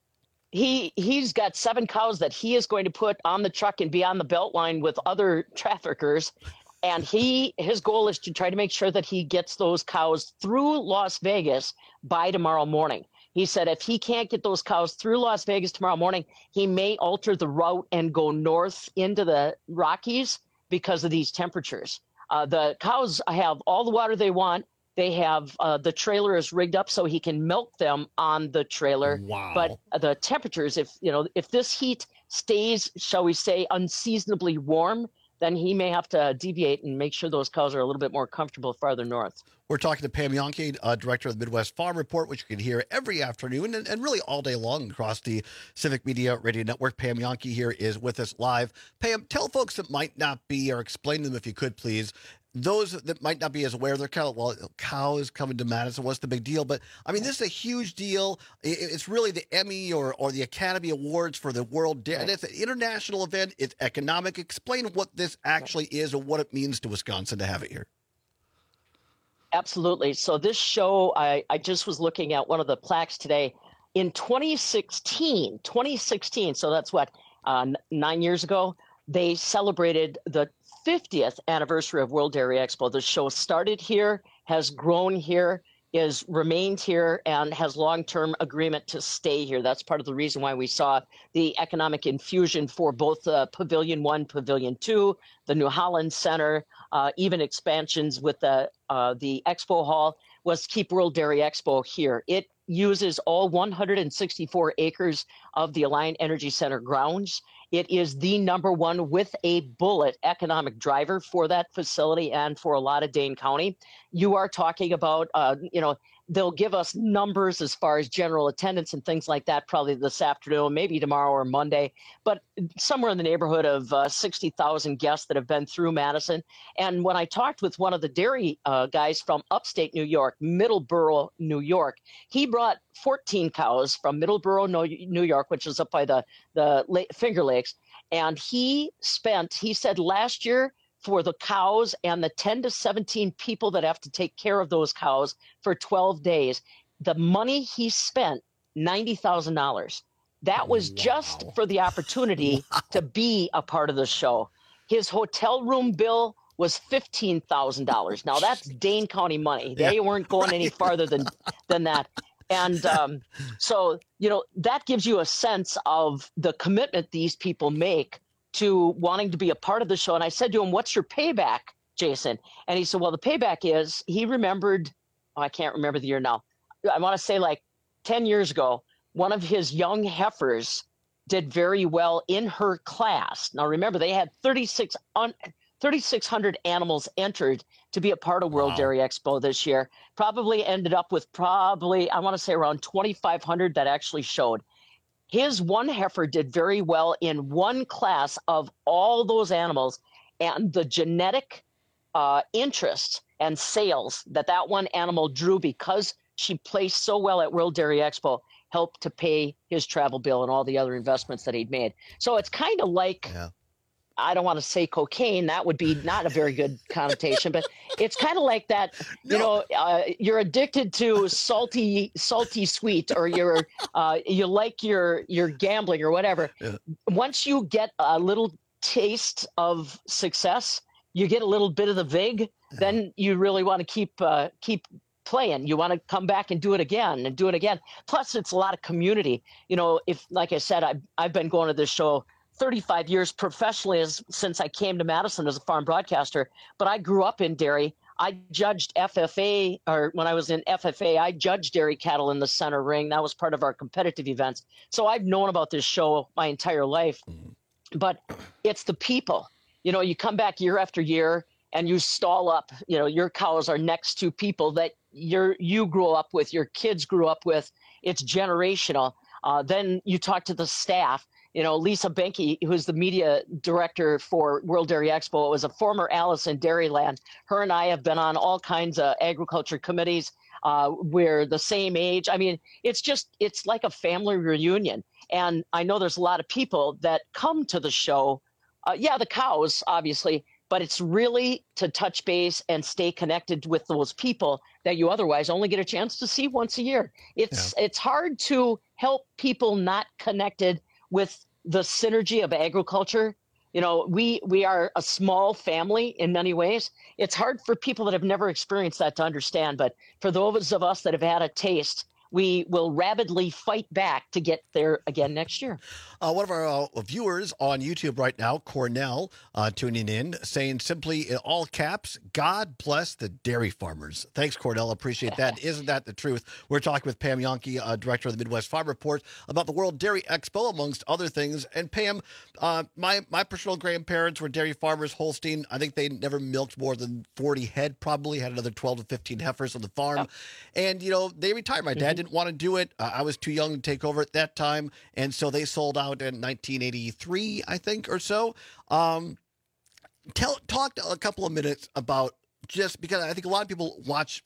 He's got 7 cows that he is going to put on the truck and be on the belt line with other traffickers. And his goal is to try to make sure that he gets those cows through Las Vegas by tomorrow morning. He said if he can't get those cows through Las Vegas tomorrow morning, he may alter the route and go north into the Rockies because of these temperatures. The cows have all the water they want. They have the trailer is rigged up so he can milk them on the trailer. Wow. But the temperatures, if this heat stays, shall we say, unseasonably warm, then he may have to deviate and make sure those cows are a little bit more comfortable farther north. We're talking to Pam Jahnke, director of the Midwest Farm Report, which you can hear every afternoon and really all day long across the Civic Media Radio Network. Pam Jahnke here is with us live. Pam, tell folks that might not be, or explain to them if you could, please, those that might not be as aware, they're kind of, well, cows coming to Madison, what's the big deal? But, I mean, this is a huge deal. It's really the Emmy or the Academy Awards for the World Dairy. Right. It's an international event. It's economic. Explain what this actually is and what it means to Wisconsin to have it here. Absolutely. So this show, I just was looking at one of the plaques today. In 2016, so that's 9 years ago, they celebrated the 50th anniversary of World Dairy Expo. The show started here, has grown here, is remained here, and has long-term agreement to stay here. That's part of the reason why we saw the economic infusion for both Pavilion 1, Pavilion 2, the New Holland Center, even expansions with the Expo Hall, was to keep World Dairy Expo here. It uses all 164 acres of the Alliant Energy Center grounds. It is the #1 with a bullet economic driver for that facility and for a lot of Dane County. You are talking about, they'll give us numbers as far as general attendance and things like that probably this afternoon, maybe tomorrow or Monday, but somewhere in the neighborhood of 60,000 guests that have been through Madison. And when I talked with one of the dairy guys from upstate New York, Middleborough, New York, he brought 14 cows from Middleborough, New York, which is up by the Finger Lakes. And he said last year, for the cows and the 10 to 17 people that have to take care of those cows for 12 days, the money he spent, $90,000. That was just for the opportunity to be a part of the show. His hotel room bill was $15,000. Now that's Dane County money. They weren't going any farther than that. And so, that gives you a sense of the commitment these people make to wanting to be a part of the show. And I said to him, what's your payback, Jason? And he said, well, the payback is, he remembered, I can't remember the year now. I want to say like 10 years ago, one of his young heifers did very well in her class. Now, remember, they had 3,600 animals entered to be a part of World Dairy Expo this year. Probably ended up with I want to say around 2,500 that actually showed. His one heifer did very well in one class of all those animals, and the genetic interest and sales that one animal drew because she placed so well at World Dairy Expo helped to pay his travel bill and all the other investments that he'd made. So it's kind of like, I don't want to say cocaine. That would be not a very good connotation, but it's kind of like that, you're addicted to salty sweet, or you like your gambling or whatever. Yeah. Once you get a little taste of success, you get a little bit of the vig, then you really want to keep playing. You want to come back and do it again and do it again. Plus, it's a lot of community. If, like I said, I've been going to this show 35 years professionally since I came to Madison as a farm broadcaster, but I grew up in dairy. I judged FFA, or when I was in FFA, I judged dairy cattle in the center ring. That was part of our competitive events. So I've known about this show my entire life. But it's the people. You know, you come back year after year and you stall up. You know, your cows are next to people that you grew up with, your kids grew up with. It's generational. Then you talk to the staff. You know, Lisa Benke, who's the media director for World Dairy Expo, was a former Alice in Dairyland. Her and I have been on all kinds of agriculture committees. We're the same age. I mean, it's like a family reunion. And I know there's a lot of people that come to the show. The cows, obviously, but it's really to touch base and stay connected with those people that you otherwise only get a chance to see once a year. It's hard to help people not connected with the synergy of agriculture. You know, we are a small family in many ways. It's hard for people that have never experienced that to understand, but for those of us that have had a taste, we will rabidly fight back to get there again next year. One of our viewers on YouTube right now, Cornell, tuning in, saying simply in all caps, God bless the dairy farmers. Thanks, Cornell. Appreciate that. Isn't that the truth? We're talking with Pam Jahnke, director of the Midwest Farm Report, about the World Dairy Expo, amongst other things. And Pam, my personal grandparents were dairy farmers, Holstein. I think they never milked more than 40 head, probably had another 12 to 15 heifers on the farm. Yep. And, you know, they retired. My dad didn't want to do it. I was too young to take over at that time. And so they sold out in 1983, I think, or so. Talk a couple of minutes about, just because I think a lot of people watch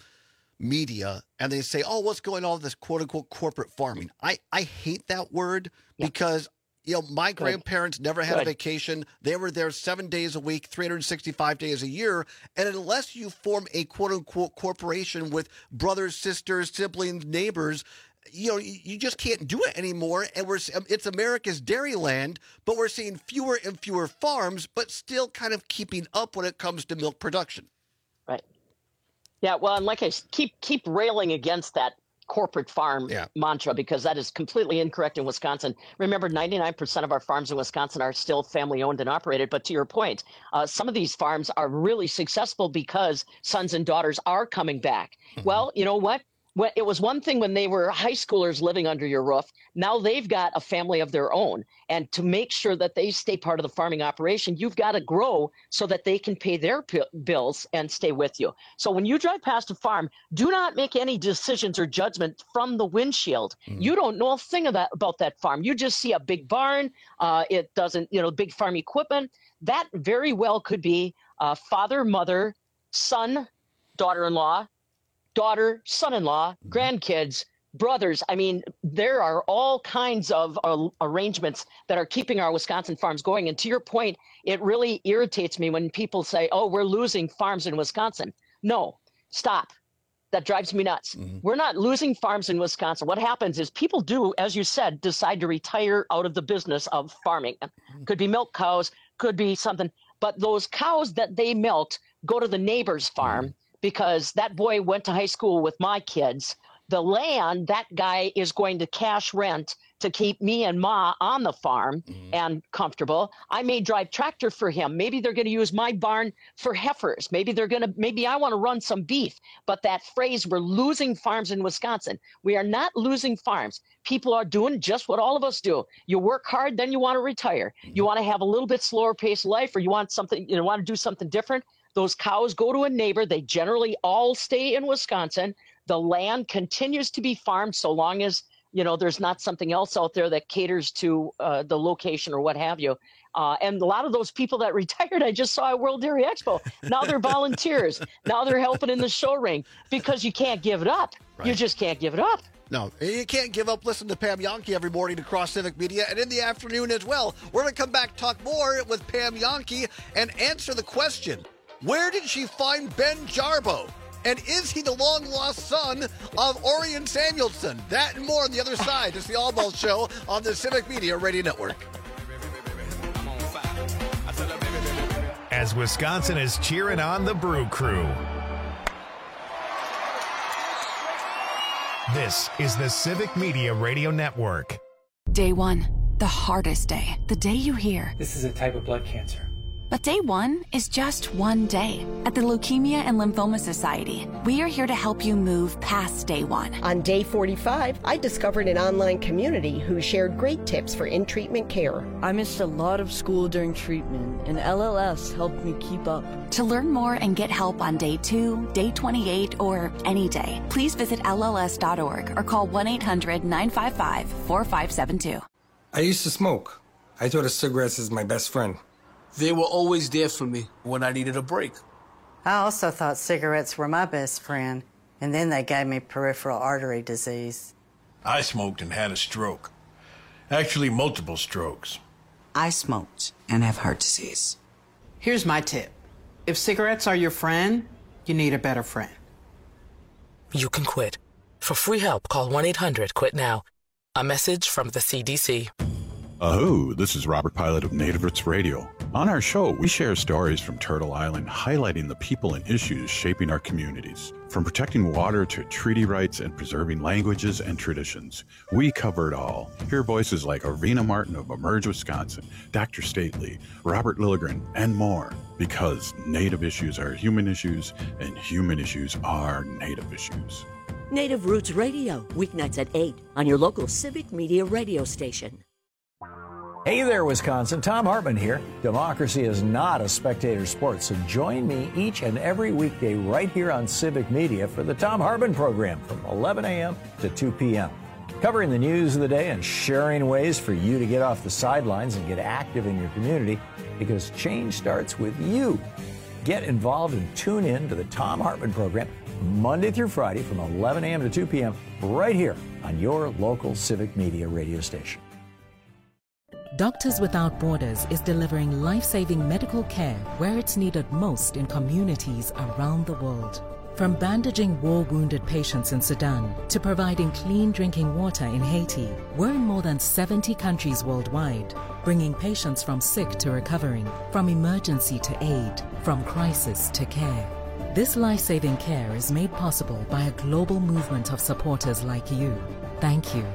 media and they say, oh, what's going on with this quote unquote corporate farming? I hate that word because, you know, my grandparents never had a vacation. They were there 7 days a week, 365 days a year. And unless you form a quote unquote corporation with brothers, sisters, siblings, neighbors, you know, you just can't do it anymore. And it's America's dairy land, but we're seeing fewer and fewer farms, but still kind of keeping up when it comes to milk production. Right. Yeah. Well, and like I keep railing against that corporate farm mantra, because that is completely incorrect in Wisconsin. Remember, 99% of our farms in Wisconsin are still family owned and operated. But to your point, some of these farms are really successful because sons and daughters are coming back. Well, you know what? It was one thing when they were high schoolers living under your roof. Now they've got a family of their own. And to make sure that they stay part of the farming operation, you've got to grow so that they can pay their bills and stay with you. So when you drive past a farm, do not make any decisions or judgment from the windshield. You don't know a thing about that farm. You just see a big barn. It doesn't, big farm equipment. That very well could be father, mother, son, daughter-in-law, daughter, son-in-law, grandkids, brothers. I mean, there are all kinds of arrangements that are keeping our Wisconsin farms going. And to your point, it really irritates me when people say, oh, we're losing farms in Wisconsin. No, stop. That drives me nuts. We're not losing farms in Wisconsin. What happens is people do, as you said, decide to retire out of the business of farming. Could be milk cows, could be something. But those cows that they milked go to the neighbor's farm, because that boy went to high school with my kids. The land, that guy is going to cash rent to keep me and Ma on the farm and comfortable. I may drive tractor for him. Maybe they're going to use my barn for heifers. Maybe I want to run some beef. But that phrase, we're losing farms in Wisconsin. We are not losing farms. People are doing just what all of us do. You work hard, then you want to retire. You want to have a little bit slower paced life, or you want something, want to do something different. Those cows go to a neighbor. They generally all stay in Wisconsin. The land continues to be farmed so long as, there's not something else out there that caters to the location or what have you. And a lot of those people that retired, I just saw at World Dairy Expo. Now they're volunteers. Now they're helping in the show ring, because you can't give it up. Right. You just can't give it up. No, you can't give up. Listen to Pam Jahnke every morning across Civic Media and in the afternoon as well. We're going to come back, talk more with Pam Jahnke, and answer the question, where did she find Ben Jarbo? And is he the long-lost son of Orion Samuelson? That and more on the other side. It's the All Ball Show on the Civic Media Radio Network. As Wisconsin is cheering on the Brew Crew. This is the Civic Media Radio Network. Day one. The hardest day, the day you hear, This is a type of blood cancer. but day one is just one day. At the Leukemia and Lymphoma Society, we are here to help you move past day one. On day 45, I discovered an online community who shared great tips for in-treatment care. I missed a lot of school during treatment, and LLS helped me keep up. To learn more and get help on day 2, day 28, or any day, please visit LLS.org or call 1-800-955-4572. I used to smoke. I thought of cigarettes as my best friend. They were always there for me when I needed a break. I also thought cigarettes were my best friend, and then they gave me peripheral artery disease. I smoked and had a stroke. Actually, multiple strokes. I smoked and have heart disease. Here's my tip. If cigarettes are your friend, you need a better friend. You can quit. For free help, call 1-800-QUIT-NOW. A message from the CDC. Ahoo, this is Robert Pilot of Native Roots Radio. On our show, we share stories from Turtle Island highlighting the people and issues shaping our communities. From protecting water to treaty rights and preserving languages and traditions, we cover it all. Hear voices like Arvina Martin of Emerge Wisconsin, Dr. Stately, Robert Lilligren, and more. Because Native issues are human issues, and human issues are Native issues. Native Roots Radio, weeknights at 8 on your local Civic Media radio station. Hey there, Wisconsin. Tom Hartman here. Democracy is not a spectator sport, so join me each and every weekday right here on Civic Media for the Tom Hartman program from 11 a.m. to 2 p.m. Covering the news of the day and sharing ways for you to get off the sidelines and get active in your community, because change starts with you. Get involved and tune in to the Tom Hartman program Monday through Friday from 11 a.m. to 2 p.m. right here on your local Civic Media radio station. Doctors Without Borders is delivering life-saving medical care where it's needed most in communities around the world. From bandaging war-wounded patients in Sudan to providing clean drinking water in Haiti, we're in more than 70 countries worldwide, bringing patients from sick to recovering, from emergency to aid, from crisis to care. This life-saving care is made possible by a global movement of supporters like you. Thank you.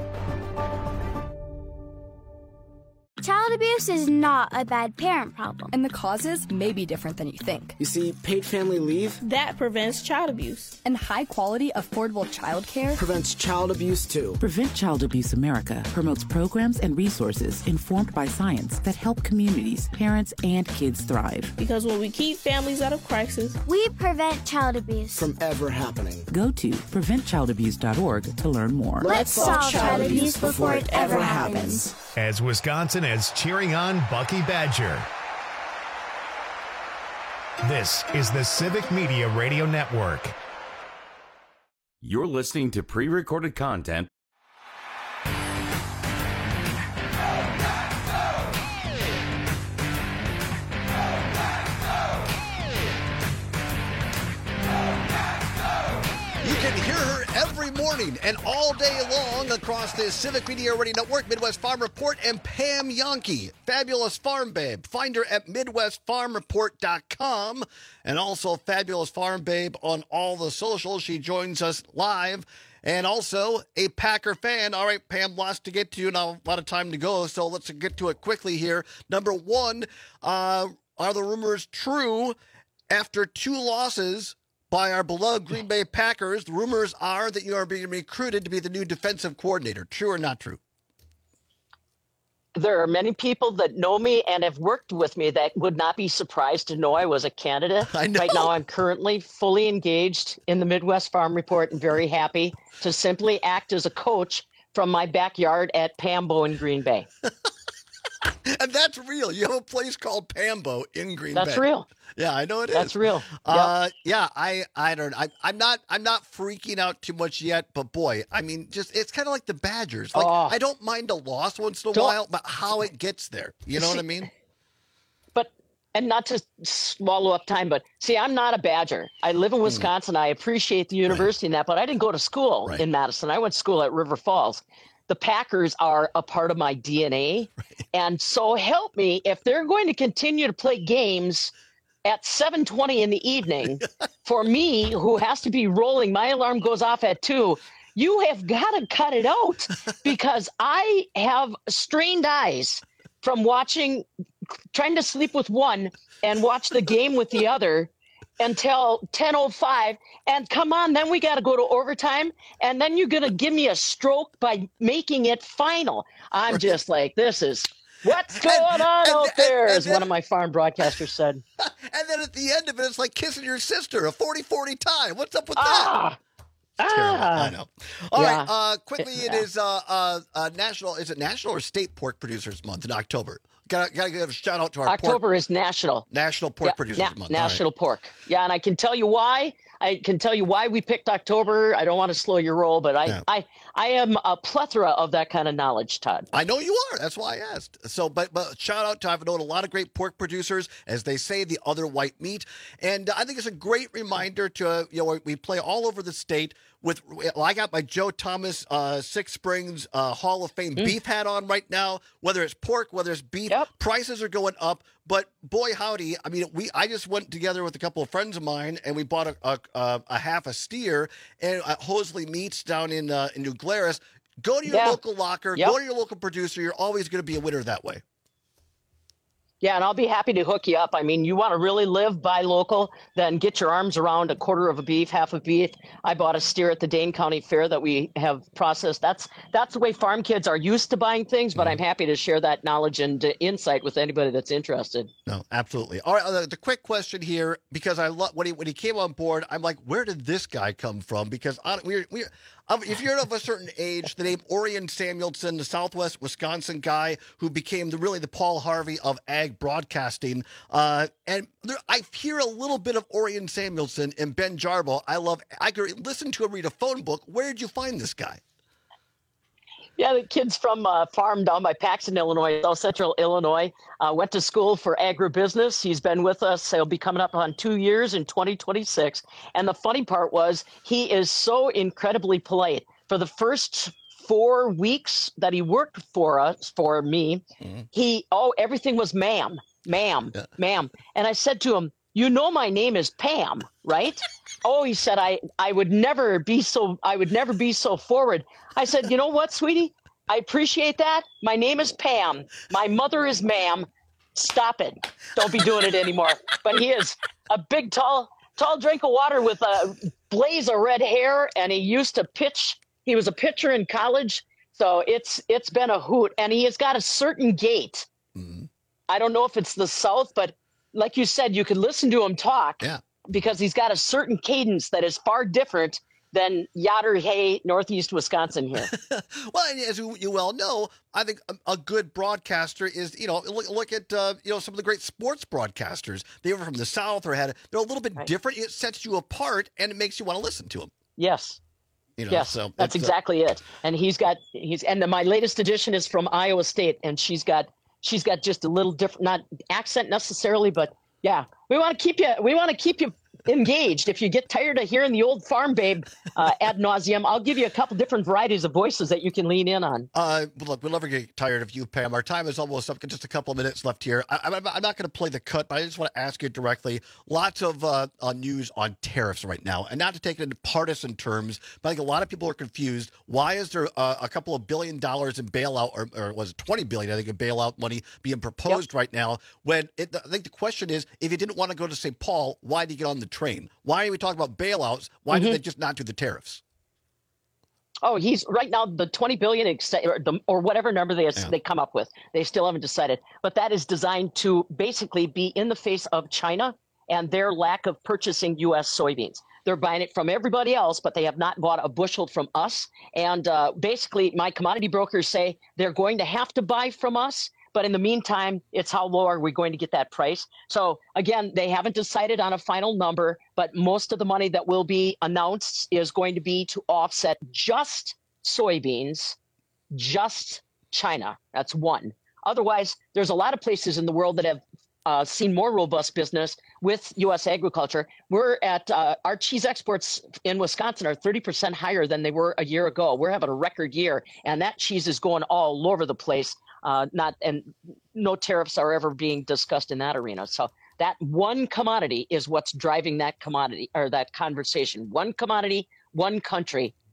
Child abuse is not a bad parent problem. And the causes may be different than you think. You see, paid family leave? That prevents child abuse. And high-quality, affordable childcare Prevents child abuse, too. Prevent Child Abuse America promotes programs and resources informed by science that help communities, parents, and kids thrive. Because when we keep families out of crisis, we prevent child abuse. From ever happening. Go to preventchildabuse.org to learn more. Let's solve child abuse before it ever happens. As Wisconsin is cheering on Bucky Badger. This is the Civic Media Radio Network. You're listening to pre-recorded content. You can hear her every morning and all day long across the Civic Media Radio Network, Midwest Farm Report, and Pam Yonke, Fabulous Farm Babe. Find her at MidwestFarmReport.com and also Fabulous Farm Babe on all the socials. She joins us live and also a Packer fan. All right, Pam, lots to get to, now a lot of time to go, so let's get to it quickly here. Number one, are the rumors true after 2 losses by our beloved Green Bay Packers? The rumors are that you are being recruited to be the new defensive coordinator. True or not true? There are many people that know me and have worked with me that would not be surprised to know I was a candidate. I know. Right now, I'm currently fully engaged in the Midwest Farm Report and very happy to simply act as a coach from my backyard at Pambo in Green Bay. And that's real. You have a place called Pambo in Green Bay. That's real. Yeah, I know it is. That's real. Yeah, I don't. I'm not freaking out too much yet. But boy, I mean, just it's kind of like the Badgers. Like I don't mind a loss once in a while, but how it gets there, you know what I mean? But and not to swallow up time, but see, I'm not a Badger. I live in Wisconsin. I appreciate the university and that, but I didn't go to school in Madison. I went to school at River Falls. The Packers are a part of my DNA. And so help me, if they're going to continue to play games at 7:20 in the evening, for me, who has to be rolling, my alarm goes off at 2, you have got to cut it out because I have strained eyes from trying to sleep with one and watch the game with the other until 10:05. And come on, then we got to go to overtime. And then you're going to give me a stroke by making it final. I'm just like, this is what's going on out there, as one of my farm broadcasters said. And then at the end of it, it's like kissing your sister, a 40-40 tie. What's up with that? I know. All right. Quickly, it is national. Is it National or State Pork Producers Month in October? Got to give a shout out to our October is National Pork Producers Month. National Pork. Yeah, and I can tell you why. I can tell you why we picked October. I don't want to slow your roll, but I am a plethora of that kind of knowledge, Todd. I know you are. That's why I asked. So, but shout out to, I've known a lot of great pork producers, as they say, the other white meat. And I think it's a great reminder to, we play all over the state with, I got my Joe Thomas Six Springs Hall of Fame beef hat on right now, whether it's pork, whether it's beef, prices are going up. But boy, howdy, I mean, I just went together with a couple of friends of mine, and we bought a half a steer at Hosley Meats down in New Glarus. Go to your local locker, go to your local producer. You're always going to be a winner that way. Yeah, and I'll be happy to hook you up. I mean, you want to really live buy local, then get your arms around a quarter of a beef, half a beef. I bought a steer at the Dane County Fair that we have processed. That's the way farm kids are used to buying things, but I'm happy to share that knowledge and insight with anybody that's interested. No, absolutely. All right, the quick question here, because I love when he came on board, I'm like, where did this guy come from? Because if you're of a certain age, the name Orion Samuelson, the Southwest Wisconsin guy who became really the Paul Harvey of ag broadcasting, I hear a little bit of Orion Samuelson and Ben Jarbo. I could listen to him read a phone book. Where did you find this guy? Yeah, the kid's from a farm down by Paxton, Illinois, South Central Illinois. Went to school for agribusiness. He's been with us. He'll be coming up on 2 years in 2026. And the funny part was he is so incredibly polite. For the first 4 weeks that he worked for me, everything was ma'am. And I said to him, you know my name is Pam, right? Oh, he said, I would never be so forward. I said, you know what, sweetie? I appreciate that. My name is Pam. My mother is ma'am. Stop it. Don't be doing it anymore. But he is a big, tall drink of water with a blaze of red hair, and he used to pitch. He was a pitcher in college, so it's been a hoot. And he has got a certain gait. Mm-hmm. I don't know if it's the South, but like you said, you could listen to him talk because he's got a certain cadence that is far different than Yoder Hay, Northeast Wisconsin here. Well, and as you well know, I think a good broadcaster is, look at, some of the great sports broadcasters. They were from the South they're a little bit different. It sets you apart and it makes you want to listen to them. Yes. Yes, so that's exactly it. And my latest edition is from Iowa State, and she's got just a little different, not accent necessarily, but yeah, we want to keep you engaged. If you get tired of hearing the old farm babe ad nauseum, I'll give you a couple different varieties of voices that you can lean in on. Look, we'll never get tired of you, Pam. Our time is almost up. Just a couple of minutes left here. I'm not going to play the cut, but I just want to ask you directly. Lots of news on tariffs right now, and not to take it into partisan terms, but I think a lot of people are confused. Why is there a couple of $1 billion in bailout, or was it $20 billion, I think, in bailout money being proposed right now? When I think the question is, if you didn't want to go to St. Paul, why did you get on the train? Why are we talking about bailouts? Why did they just not do the tariffs? Oh, he's right now the $20 billion or whatever number they come up with. They still haven't decided, but that is designed to basically be in the face of China and their lack of purchasing U.S. soybeans. They're buying it from everybody else, but they have not bought a bushel from us. And basically, my commodity brokers say they're going to have to buy from us. But in the meantime, it's how low are we going to get that price? So again, they haven't decided on a final number, but most of the money that will be announced is going to be to offset just soybeans, just China. That's one. Otherwise, there's a lot of places in the world that have seen more robust business with U.S. agriculture. We're at our cheese exports in Wisconsin are 30% higher than they were a year ago. We're having a record year, and that cheese is going all over the place. No tariffs are ever being discussed in that arena. So that one commodity is what's driving that commodity or that conversation. One commodity, one country,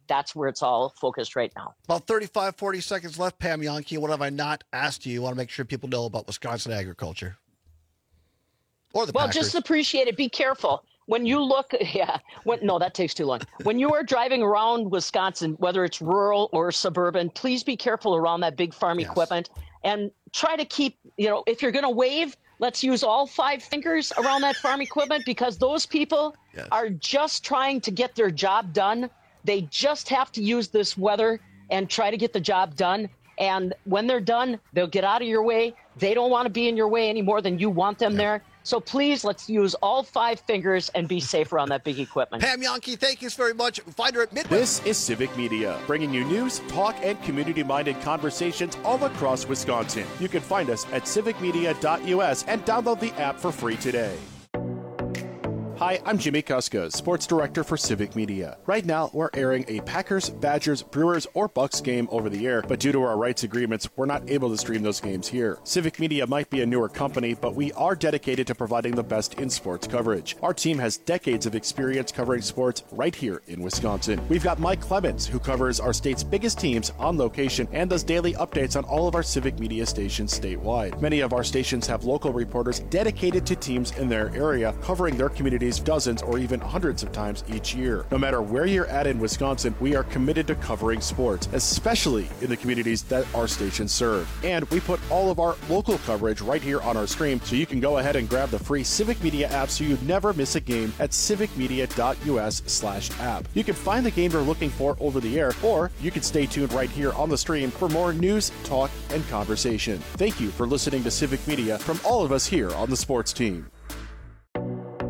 that's where it's all focused right now. About 35, 40 seconds left, Pam Jahnke. What have I not asked you? I want to make sure people know about Wisconsin agriculture. Or the Packers. Just appreciate it. Be careful. When you look, no, that takes too long. When you are driving around Wisconsin, whether it's rural or suburban, please be careful around that big farm equipment and try to keep, if you're going to wave, let's use all 5 fingers around that farm equipment, because those people are just trying to get their job done. They just have to use this weather and try to get the job done. And when they're done, they'll get out of your way. They don't want to be in your way any more than you want them there. So please, let's use all 5 fingers and be safe around that big equipment. Pam Jahnke, thank you very much. Find her at Midway. This is Civic Media, bringing you news, talk, and community-minded conversations all across Wisconsin. You can find us at civicmedia.us and download the app for free today. Hi, I'm Jimmy Kuska, Sports Director for Civic Media. Right now, we're airing a Packers, Badgers, Brewers, or Bucks game over the air, but due to our rights agreements, we're not able to stream those games here. Civic Media might be a newer company, but we are dedicated to providing the best in sports coverage. Our team has decades of experience covering sports right here in Wisconsin. We've got Mike Clemens, who covers our state's biggest teams on location and does daily updates on all of our Civic Media stations statewide. Many of our stations have local reporters dedicated to teams in their area, covering their communities dozens or even hundreds of times each year. No matter where you're at in Wisconsin, we are committed to covering sports, especially in the communities that our stations serve. And we put all of our local coverage right here on our stream, so you can go ahead and grab the free Civic Media app so you never miss a game at civicmedia.us/app. You can find the game you're looking for over the air, or you can stay tuned right here on the stream for more news, talk, and conversation. Thank you for listening to Civic Media from all of us here on the sports team.